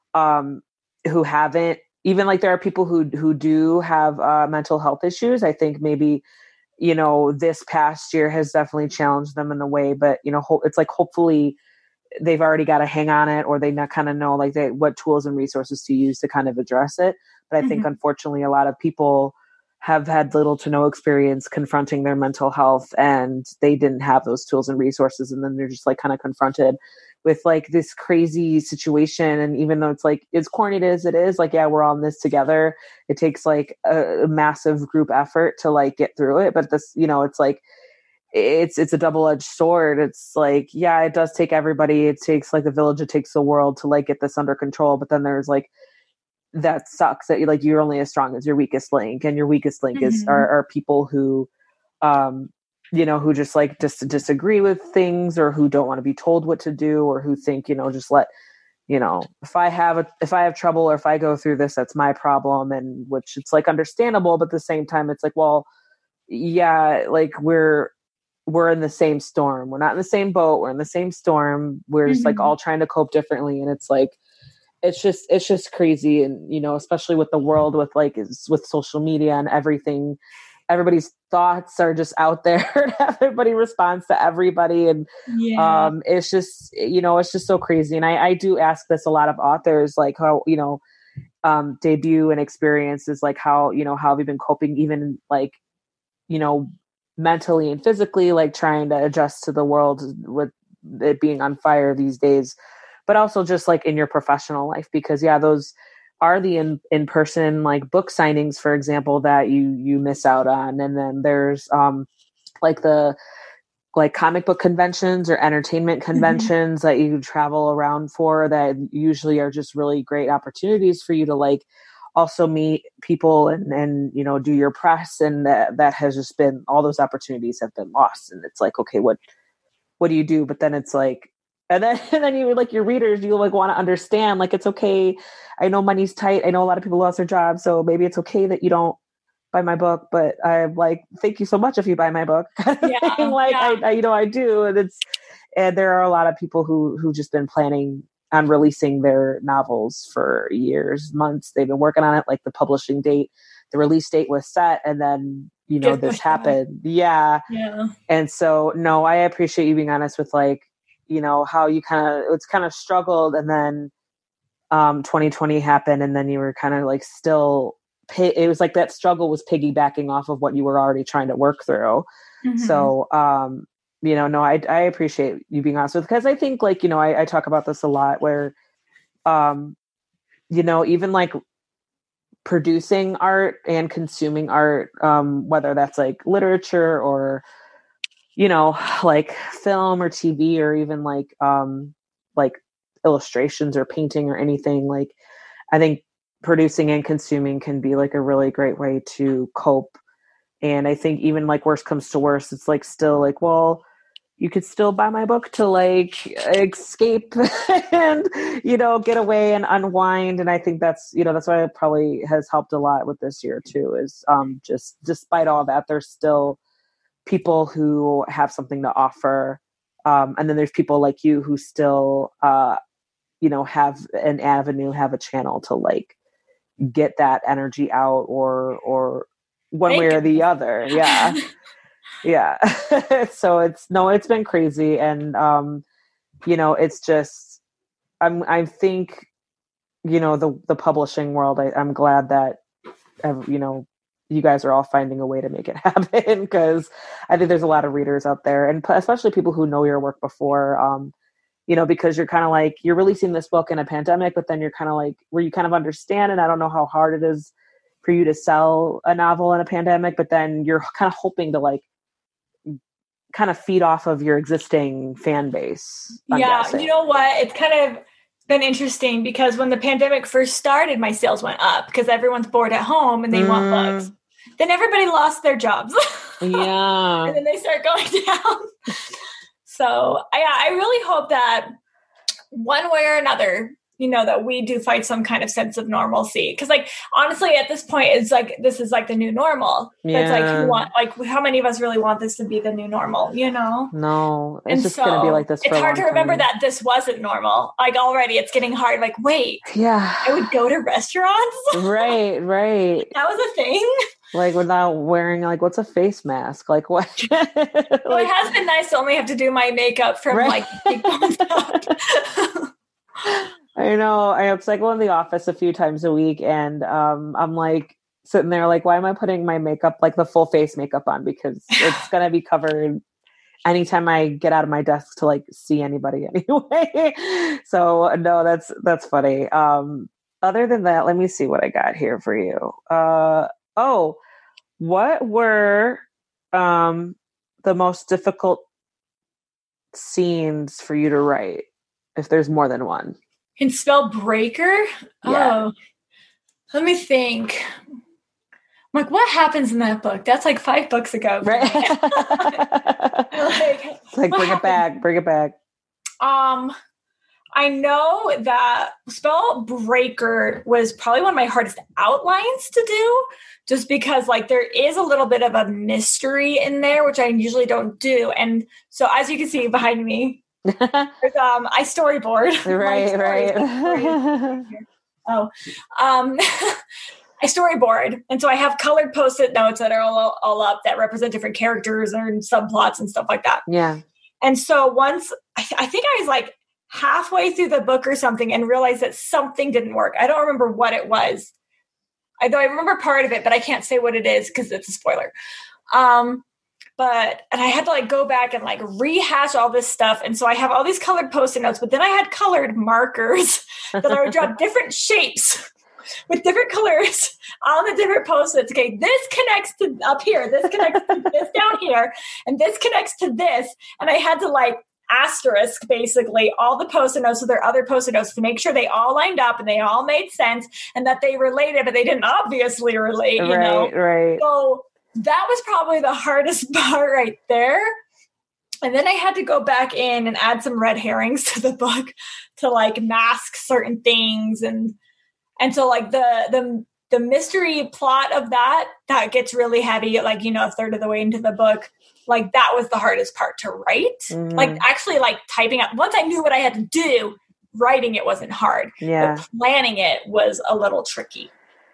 um, who haven't, even like there are people who, who do have uh, mental health issues. I think maybe, you know, this past year has definitely challenged them in a way, but, you know, ho- it's like, hopefully they've already got a hang on it, or they not kind of know like they, what tools and resources to use to kind of address it. But I mm-hmm. think unfortunately a lot of people have had little to no experience confronting their mental health, and they didn't have those tools and resources. And then they're just like kind of confronted with like this crazy situation. And even though it's like, as corny as it is, like, yeah, we're all in this together. It takes like a, a massive group effort to like get through it. But this, you know, it's like, it's, it's a double-edged sword. It's like, yeah, it does take everybody. It takes like the village, it takes the world to like get this under control. But then there's like, that sucks that you like, you're only as strong as your weakest link, and your weakest link mm-hmm. is are, are people who, um, you know, who just like just disagree with things, or who don't want to be told what to do, or who think, you know, just let, you know, if I have a, if I have trouble, or if I go through this, that's my problem. And which it's like understandable, but at the same time, it's like, well, yeah, like we're, we're in the same storm. We're not in the same boat. We're in the same storm. We're just Mm-hmm. like all trying to cope differently. And it's like, it's just, it's just crazy. And, you know, especially with the world, with like, is with social media and everything, everybody's thoughts are just out there. Everybody responds to everybody. And Yeah. um, it's just, you know, it's just so crazy. And I, I do ask this a lot of authors, like how, you know, um, debut and experiences, like how, you know, how have you been coping, even like, you know, mentally and physically, like trying to adjust to the world with it being on fire these days, but also just like in your professional life, because yeah, those are the in, in-person like book signings, for example, that you, you miss out on. And then there's um, like the, like comic book conventions or entertainment conventions mm-hmm. that you travel around for, that usually are just really great opportunities for you to like also meet people and, and, you know, do your press. And that, that has just been, all those opportunities have been lost. And it's like, okay, what, what do you do? But then it's like, and then, and then you like your readers, you like want to understand, like, it's okay. I know money's tight. I know a lot of people lost their jobs. So maybe it's okay that you don't buy my book, but I'm like, thank you so much if you buy my book. Yeah, like, yeah. I, I, you know, I do. And it's, and there are a lot of people who, who just been planning on releasing their novels for years, months. They've been working on it. Like the publishing date, the release date was set. And then, you know, Get this happened. Yeah. Yeah. And so, no, I appreciate you being honest with like, you know, how you kind of, it's kind of struggled. And then um, twenty twenty happened. And then you were kind of like still, it was like that struggle was piggybacking off of what you were already trying to work through. Mm-hmm. So, um, you know, no, I, I appreciate you being honest with, because I think like, you know, I, I talk about this a lot where, um, you know, even like producing art and consuming art, um, whether that's like literature or, you know, like film or T V or even like, um, like illustrations or painting or anything, like, I think producing and consuming can be like a really great way to cope. And I think even like worst comes to worst, it's like still like, well, you could still buy my book to like escape and, you know, get away and unwind. And I think that's, you know, that's why it probably has helped a lot with this year too, is um, just despite all that, there's still people who have something to offer. Um, and then there's people like you who still, uh, you know, have an avenue, have a channel to like get that energy out or, or one Thank way or you. the other. Yeah. Yeah. So it's, no, it's been crazy. And, um, you know, it's just, I'm, I think, you know, the, the publishing world, I, I'm glad that, you know, you guys are all finding a way to make it happen, because I think there's a lot of readers out there, and especially people who know your work before, um, you know, because you're kind of like, you're releasing this book in a pandemic, but then you're kind of like, where you kind of understand, and I don't know how hard it is for you to sell a novel in a pandemic, but then you're kind of hoping to like, kind of feed off of your existing fan base. I'm yeah. guessing. You know what? It's kind of been interesting because when the pandemic first started, my sales went up because everyone's bored at home and they mm. want books. Then everybody lost their jobs. Yeah. And then they start going down. So yeah, I really hope that one way or another, you know, that we do find some kind of sense of normalcy. Cause like, honestly, at this point, it's like, this is like the new normal. Yeah. It's like, who want, like, how many of us really want this to be the new normal, you know? No, it's and just so going to be like this. It's for hard a to long remember time. that this wasn't normal. Like already it's getting hard. Like, wait, yeah, I would go to restaurants. Right. Right. That was a thing. Like without wearing, like, what's a face mask? Like what? like, well, it has been nice to only have to do my makeup from right. like cheekbones up. I know. I cycle in the office a few times a week, and um, I'm like sitting there, like, why am I putting my makeup, like the full face makeup on? Because it's gonna be covered anytime I get out of my desk to like see anybody anyway. So no, that's that's funny. Um, other than that, let me see what I got here for you. Uh, oh, what were um, the most difficult scenes for you to write? If there's more than one. In Spellbreaker? Yeah. Oh, let me think. I'm like, what happens in that book? That's like five books ago. Right. like, it's like, bring happened? it back, bring it back. Um, I know that Spellbreaker was probably one of my hardest outlines to do, just because like there is a little bit of a mystery in there, which I usually don't do. And so as you can see behind me, there's, um, I storyboard. Right, right. oh, um, I storyboard. And so I have colored post-it notes that are all, all up that represent different characters and subplots and stuff like that. Yeah. And so once, I, th- I think I was like halfway through the book or something and realized that something didn't work. I don't remember what it was. I, though I remember part of it, but I can't say what it is because it's a spoiler. Um, but, and I had to like go back and like rehash all this stuff. And so I have all these colored post-it notes, but then I had colored markers that I would draw different shapes with different colors on the different post-its. Okay, this connects to up here, this connects to this down here, and this connects to this. And I had to like asterisk basically all the post-it notes with their other post-it notes to make sure they all lined up and they all made sense and that they related, but they didn't obviously relate, you right, know? Right. So that was probably the hardest part right there. And then I had to go back in and add some red herrings to the book to like mask certain things. And And so like the, the, the mystery plot of that, that gets really heavy, like, you know, a third of the way into the book, like that was the hardest part to write. Mm. Like actually like typing out, once I knew what I had to do, writing it wasn't hard. Yeah. But planning it was a little tricky.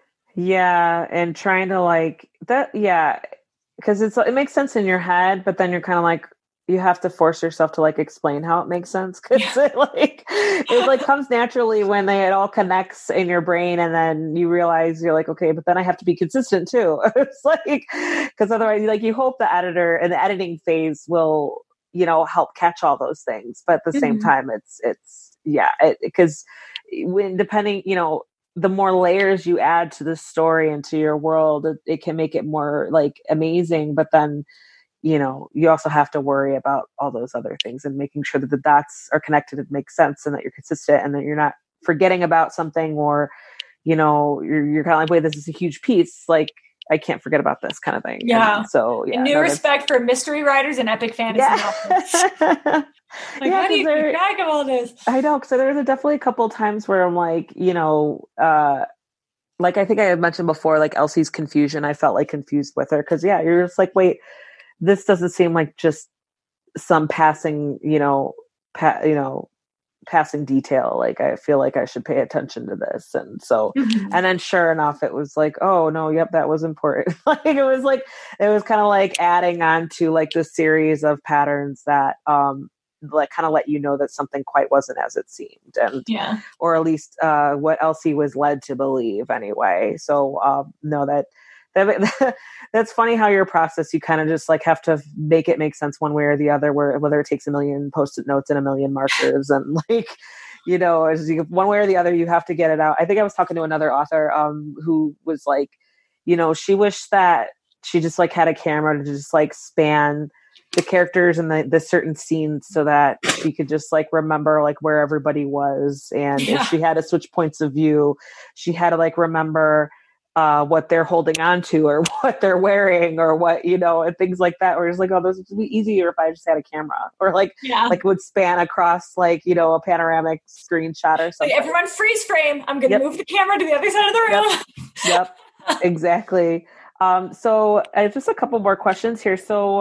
Yeah. And trying to like that. Yeah. Cause it's, it makes sense in your head, but then you're kind of like, you have to force yourself to like explain how it makes sense. Cause yeah. it like, it like comes naturally when they, it all connects in your brain. And then you realize you're like, okay, but then I have to be consistent too. It's like, cause otherwise like you hope the editor and the editing phase will, you know, help catch all those things. But at the mm-hmm. same time, it's, it's yeah. It, cause when, depending, you know, the more layers you add to the story and to your world, it, it can make it more like amazing. But then, you know, you also have to worry about all those other things and making sure that the dots are connected and make sense and that you're consistent and that you're not forgetting about something or, you know, you're, you're kind of like, wait, this is a huge piece. Like, I can't forget about this kind of thing. Yeah. And so, yeah. A new no, respect for mystery writers and epic fantasy yeah. novels. Like, yeah, how do you keep track of all this? I know. So there's definitely a couple of times where I'm like, you know, uh, like I think I had mentioned before, like Elsie's confusion. I felt like confused with her because, yeah, you're just like, wait, this doesn't seem like just some passing, you know, pa- you know, passing detail. Like, I feel like I should pay attention to this. And so, mm-hmm. and then sure enough, it was like, oh no, yep, that was important. Like, it was like, it was kind of like adding on to like this series of patterns that, um, like kind of let you know that something quite wasn't as it seemed. And, yeah, or at least, uh, what Elsie was led to believe anyway. So, um, no, that, That, that's funny how your process, you kind of just like have to make it make sense one way or the other, where whether it takes a million post-it notes and a million markers and like, you know, as you, one way or the other, you have to get it out. I think I was talking to another author um, who was like, you know, she wished that she just like had a camera to just like span the characters and the, the certain scenes so that she could just like remember like where everybody was. And yeah. if she had to switch points of view, she had to like remember Uh, what they're holding on to or what they're wearing or what, you know, and things like that. Where it's like, oh, this would be easier if I just had a camera or like, yeah. like would span across like, you know, a panoramic screenshot or something. Like everyone freeze frame. I'm going to yep. move the camera to the other side of the room. Yep, yep. Exactly. Um, so I have just a couple more questions here. So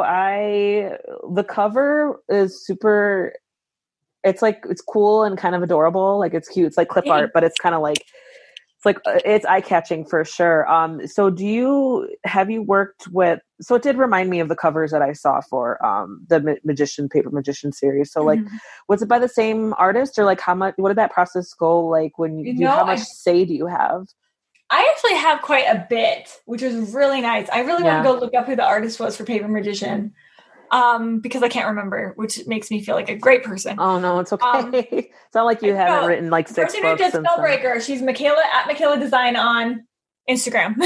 I, the cover is super, it's like, it's cool and kind of adorable. Like it's cute. It's like clip yeah. art, but it's kind of like, like it's eye-catching for sure. Um, so do you, have you worked with, so it did remind me of the covers that I saw for um, the Ma- Magician, Paper Magician series. So like, mm-hmm. was it by the same artist or like how much, what did that process go like when you, you do, know, how much I, say do you have? I actually have quite a bit, which is really nice. I really yeah. want to go look up who the artist was for Paper Magician. Um, because I can't remember, which makes me feel like a great person. Oh no, it's okay. Um, it's not like you haven't know, written like six person books. Who did Spellbreaker. She's Michaela at Michaela Design on Instagram.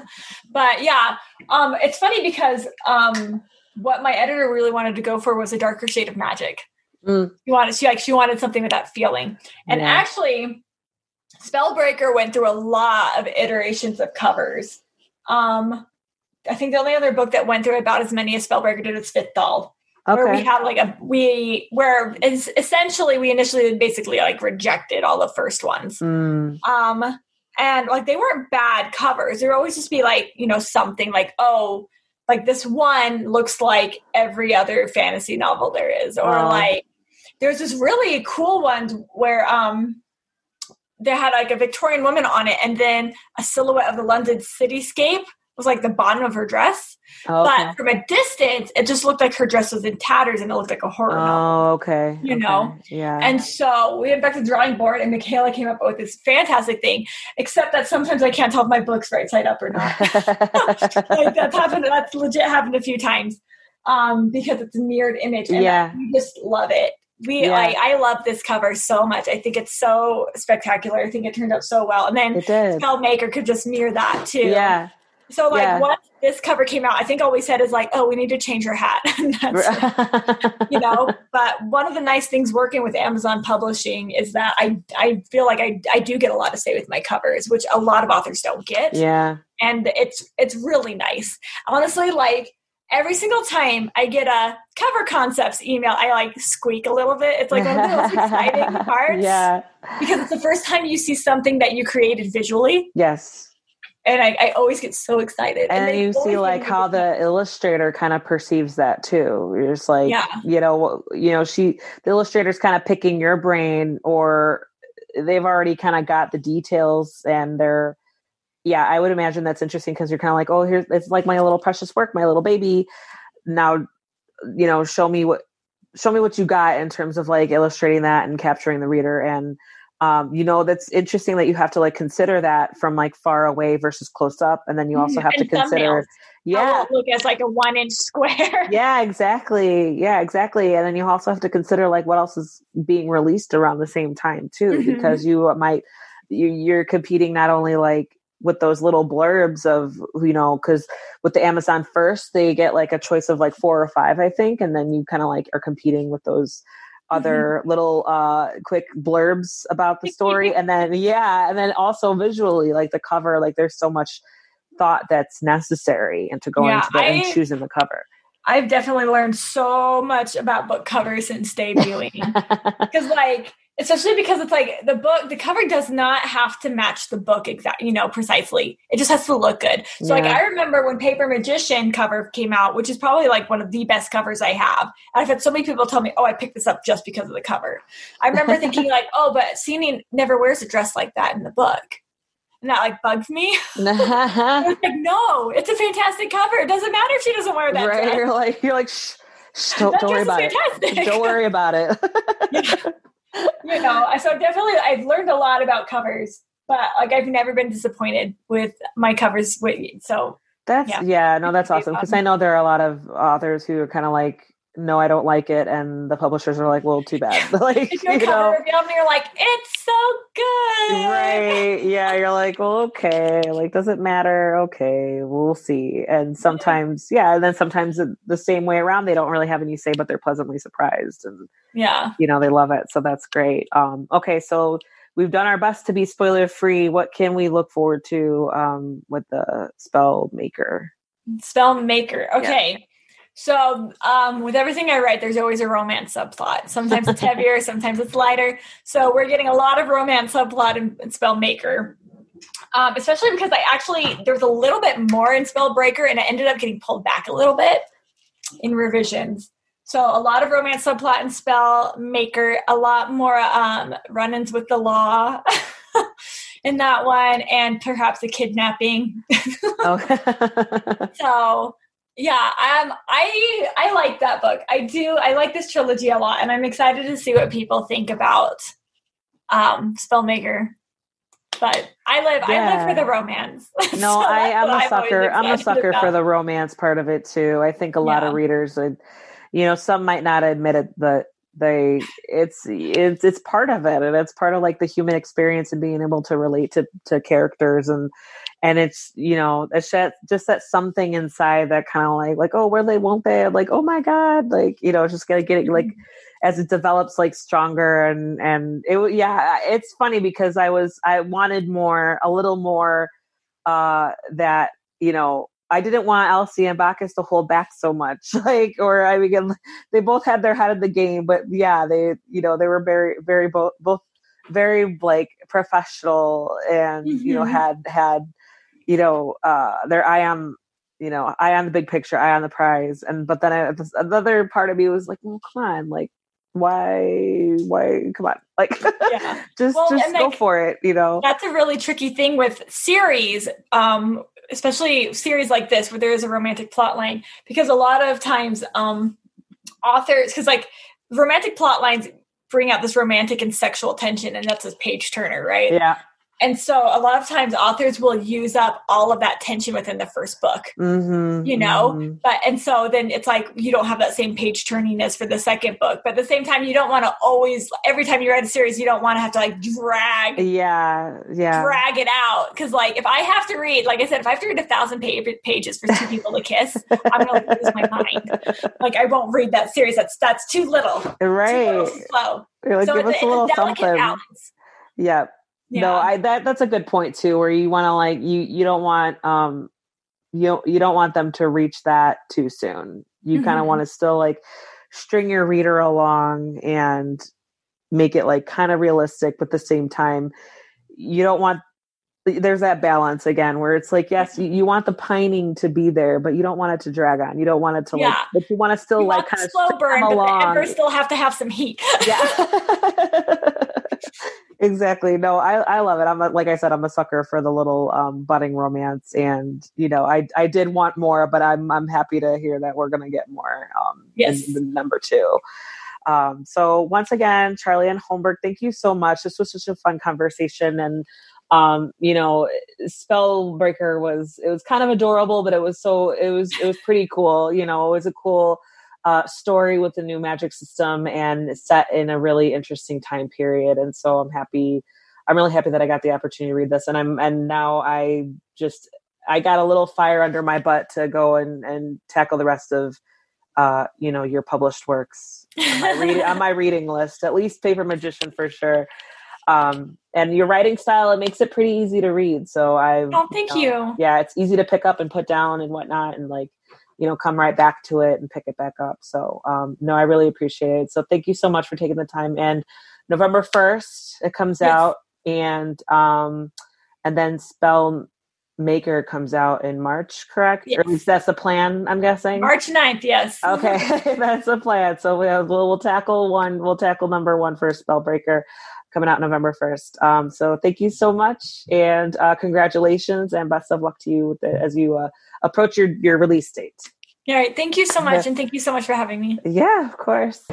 But yeah, um, it's funny because um, what my editor really wanted to go for was a darker shade of magic. Mm. She wanted, she like, she wanted something with that feeling, and yeah. actually, Spellbreaker went through a lot of iterations of covers. Um. I think the only other book that went through about as many as Spellbreaker did is Fifth Doll. Okay. Where we had like a we where it's essentially we initially basically like rejected all the first ones. Mm. Um and like they weren't bad covers. There would always just be like, you know, something like, oh, like this one looks like every other fantasy novel there is. Or Oh. like there's this really cool one where um they had like a Victorian woman on it, and then a silhouette of the London cityscape was like the bottom of her dress. Oh, okay. But from a distance, it just looked like her dress was in tatters and it looked like a horror novel. Oh, okay. You okay. know? Yeah. And so we went back to the drawing board, and Michaela came up with this fantastic thing, except that sometimes I can't tell if my book's right side up or not. Like that's happened. That's legit happened a few times um, because it's a mirrored image. And Yeah. we just love it. We, Yeah. I, I love this cover so much. I think it's so spectacular. I think it turned out so well. And then It did. Spellmaker could just mirror that too. Yeah. So like Yeah. once this cover came out, I think all we said is like, oh, we need to change her hat. And that's, you know, but one of the nice things working with Amazon Publishing is that I, I feel like I, I do get a lot to say with my covers, which a lot of authors don't get. Yeah. And it's, it's really nice. Honestly, like every single time I get a cover concepts email, I like squeak a little bit. It's like one of the most exciting parts. Yeah. Because it's the first time you see something that you created visually. Yes. And I, I always get so excited. And, they you always see give like me how the- the illustrator kind of perceives that too. You're just like, Yeah. you know, you know, she, the illustrator's kind of picking your brain, or they've already kind of got the details, and they're, yeah, I would imagine that's interesting because you're kind of like, oh, here's, it's like my little precious work, my little baby. Now, you know, show me what, show me what you got in terms of like illustrating that and capturing the reader. And, um, you know, that's interesting that you have to like consider that from like far away versus close up. And then you also have And to consider, thumbnails. I yeah, won't look as like a one inch square. yeah, exactly. Yeah, exactly. And then you also have to consider like what else is being released around the same time too, Mhm. because you might, you, you're competing not only like with those little blurbs of, you know, because with the Amazon first, they get like a choice of like four or five, I think. And then you kind of like are competing with those other mm-hmm. little uh, quick blurbs about the story. And then, yeah. And then also visually, like the cover, like there's so much thought that's necessary into going Yeah, to the, I, and choosing the cover. I've definitely learned so much about book covers since debuting. Because like, especially because it's like the book, the cover does not have to match the book exactly, you know, precisely. It just has to look good. So yeah. like, I remember when Paper Magician cover came out, which is probably like one of the best covers I have. I've had so many people tell me, oh, I picked this up just because of the cover. I remember thinking like, oh, but Signe never wears a dress like that in the book. And that like bugged me. I was like, no, it's a fantastic cover. It doesn't matter if she doesn't wear that right? dress. You're like, you're like, shh, shh don't, don't worry about fantastic. it. Don't worry about it. Yeah. You know, so definitely I've learned a lot about covers, but like I've never been disappointed with my covers. So that's, yeah, yeah no, that's awesome. Because I know there are a lot of authors who are kind of like, no, I don't like it. And the publishers are like, well, too bad. Like, if you're you know, review and you're like, it's so good. Right. Yeah. You're like, well, okay. Like, does it matter? Okay. We'll see. And sometimes, yeah. And then sometimes the same way around, they don't really have any say, but they're pleasantly surprised. And, yeah, you know, they love it. So that's great. Um, okay. So we've done our best to be spoiler free. What can we look forward to um, with the Spell Maker? Spell Maker. Okay. Yeah. So um, with everything I write, there's always a romance subplot. Sometimes it's heavier, sometimes it's lighter. So we're getting a lot of romance subplot in, in Spell Maker, um, especially because I actually, there was a little bit more in Spellbreaker and it ended up getting pulled back a little bit in revisions. So a lot of romance subplot in Spell Maker, a lot more um, run-ins with the law in that one, and perhaps a kidnapping. Oh. So... Yeah, um, I I like that book. I do. I like this trilogy a lot, and I'm excited to see what people think about um, Spellmaker. But I live, yeah. I live for the romance. No, so I am a sucker. I'm a sucker about. for the romance part of it too. I think a lot yeah. of readers would, you know, some might not admit it, but they, it's it's it's part of it, and it's part of like the human experience and being able to relate to to characters and. And it's, you know, it's just that something inside that kind of like, like, oh, where they, won't they? Like, oh my God. Like, you know, just gonna get it like, as it develops like stronger and, and it, yeah, it's funny because I was, I wanted more, a little more, uh, that, you know, I didn't want Elsie and Bacchus to hold back so much. Like, or I mean, they both had their head in the game, but yeah, they, you know, they were very, very both, both very like professional and, mm-hmm. you know, had, had, you know, uh, their eye on, you know, eye on the big picture, eye on the prize. And, but then I, this, another part of me was like, well, come on, like, why, why, come on, like, yeah. just, well, just go like, for it, you know? That's a really tricky thing with series, um, especially series like this, where there is a romantic plot line, because a lot of times, um, authors, cause like romantic plot lines bring out this romantic and sexual tension, and that's a page turner, right? Yeah. And so a lot of times authors will use up all of that tension within the first book, mm-hmm, you know, mm-hmm. but, and so then it's like, you don't have that same page turniness for the second book, but at the same time, you don't want to always, every time you write a series, you don't want to have to like drag, yeah, yeah, drag it out. Cause like, if I have to read, like I said, if I have to read a thousand page, pages for two people to kiss, I'm going to lose my mind. Like I won't read that series. That's, that's too little, right? Too little, too slow. Like, so give it's, us a little it's a delicate something. balance. Yeah. Yeah. No, I that that's a good point too, where you want to like you you don't want um you don't, you don't want them to reach that too soon. You mm-hmm. kind of want to still like string your reader along and make it like kind of realistic, but at the same time you don't want, there's that balance again where it's like, yes, you, you want the pining to be there, but you don't want it to drag on. You don't want it to yeah. like, but you want to still you like kind of slow burn, but along. the embers still have to have some heat. Yeah. Exactly. No, I, I love it. I'm a, like I said, I'm a sucker for the little um, budding romance, and you know, I I did want more, but I'm I'm happy to hear that we're going to get more. Um, yes. in, in number two. Um, so once again, Charlie Ann Holmberg, thank you so much. This was such a fun conversation, and um, you know, Spellbreaker was it was kind of adorable, but it was so it was it was pretty cool. You know, it was a cool. Uh, story with the new magic system and set in a really interesting time period. And so I'm happy, I'm really happy that I got the opportunity to read this. And I'm, and now I just, I got a little fire under my butt to go and, and tackle the rest of, uh, you know, your published works on my, read, on my reading list, at least Paper Magician for sure. Um, and your writing style, it makes it pretty easy to read. So I, oh, thank you, know, you. Yeah, it's easy to pick up and put down and whatnot. And like, you know, come right back to it and pick it back up. So, um, no, I really appreciate it. So thank you so much for taking the time. And November first, it comes yes. out, and, um, and then Spell Maker comes out in March, correct? Yes. Or at least that's the plan, I'm guessing. March ninth. Yes. Okay. That's the plan. So we'll, we'll, we'll tackle one, we'll tackle number one for Spellbreaker coming out November first. Um, so thank you so much, and uh, congratulations, and best of luck to you with the, as you uh, approach your, your release date. All right. Thank you so much. And thank you so much for having me. Yeah, of course.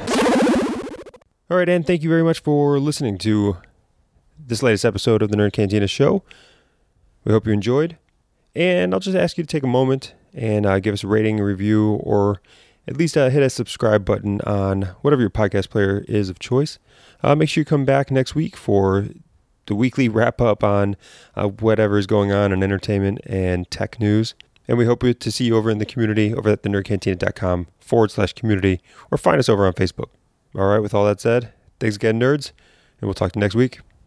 All right. And thank you very much for listening to this latest episode of the Nerd Cantina Show. We hope you enjoyed. And I'll just ask you to take a moment and uh, give us a rating, a review, or at least uh, hit a subscribe button on whatever your podcast player is of choice. Uh, make sure you come back next week for the weekly wrap up on uh, whatever is going on in entertainment and tech news. And we hope to see you over in the community over at the nerdcantina.com forward slash community, or find us over on Facebook. All right, with all that said, thanks again, nerds, and we'll talk to you next week.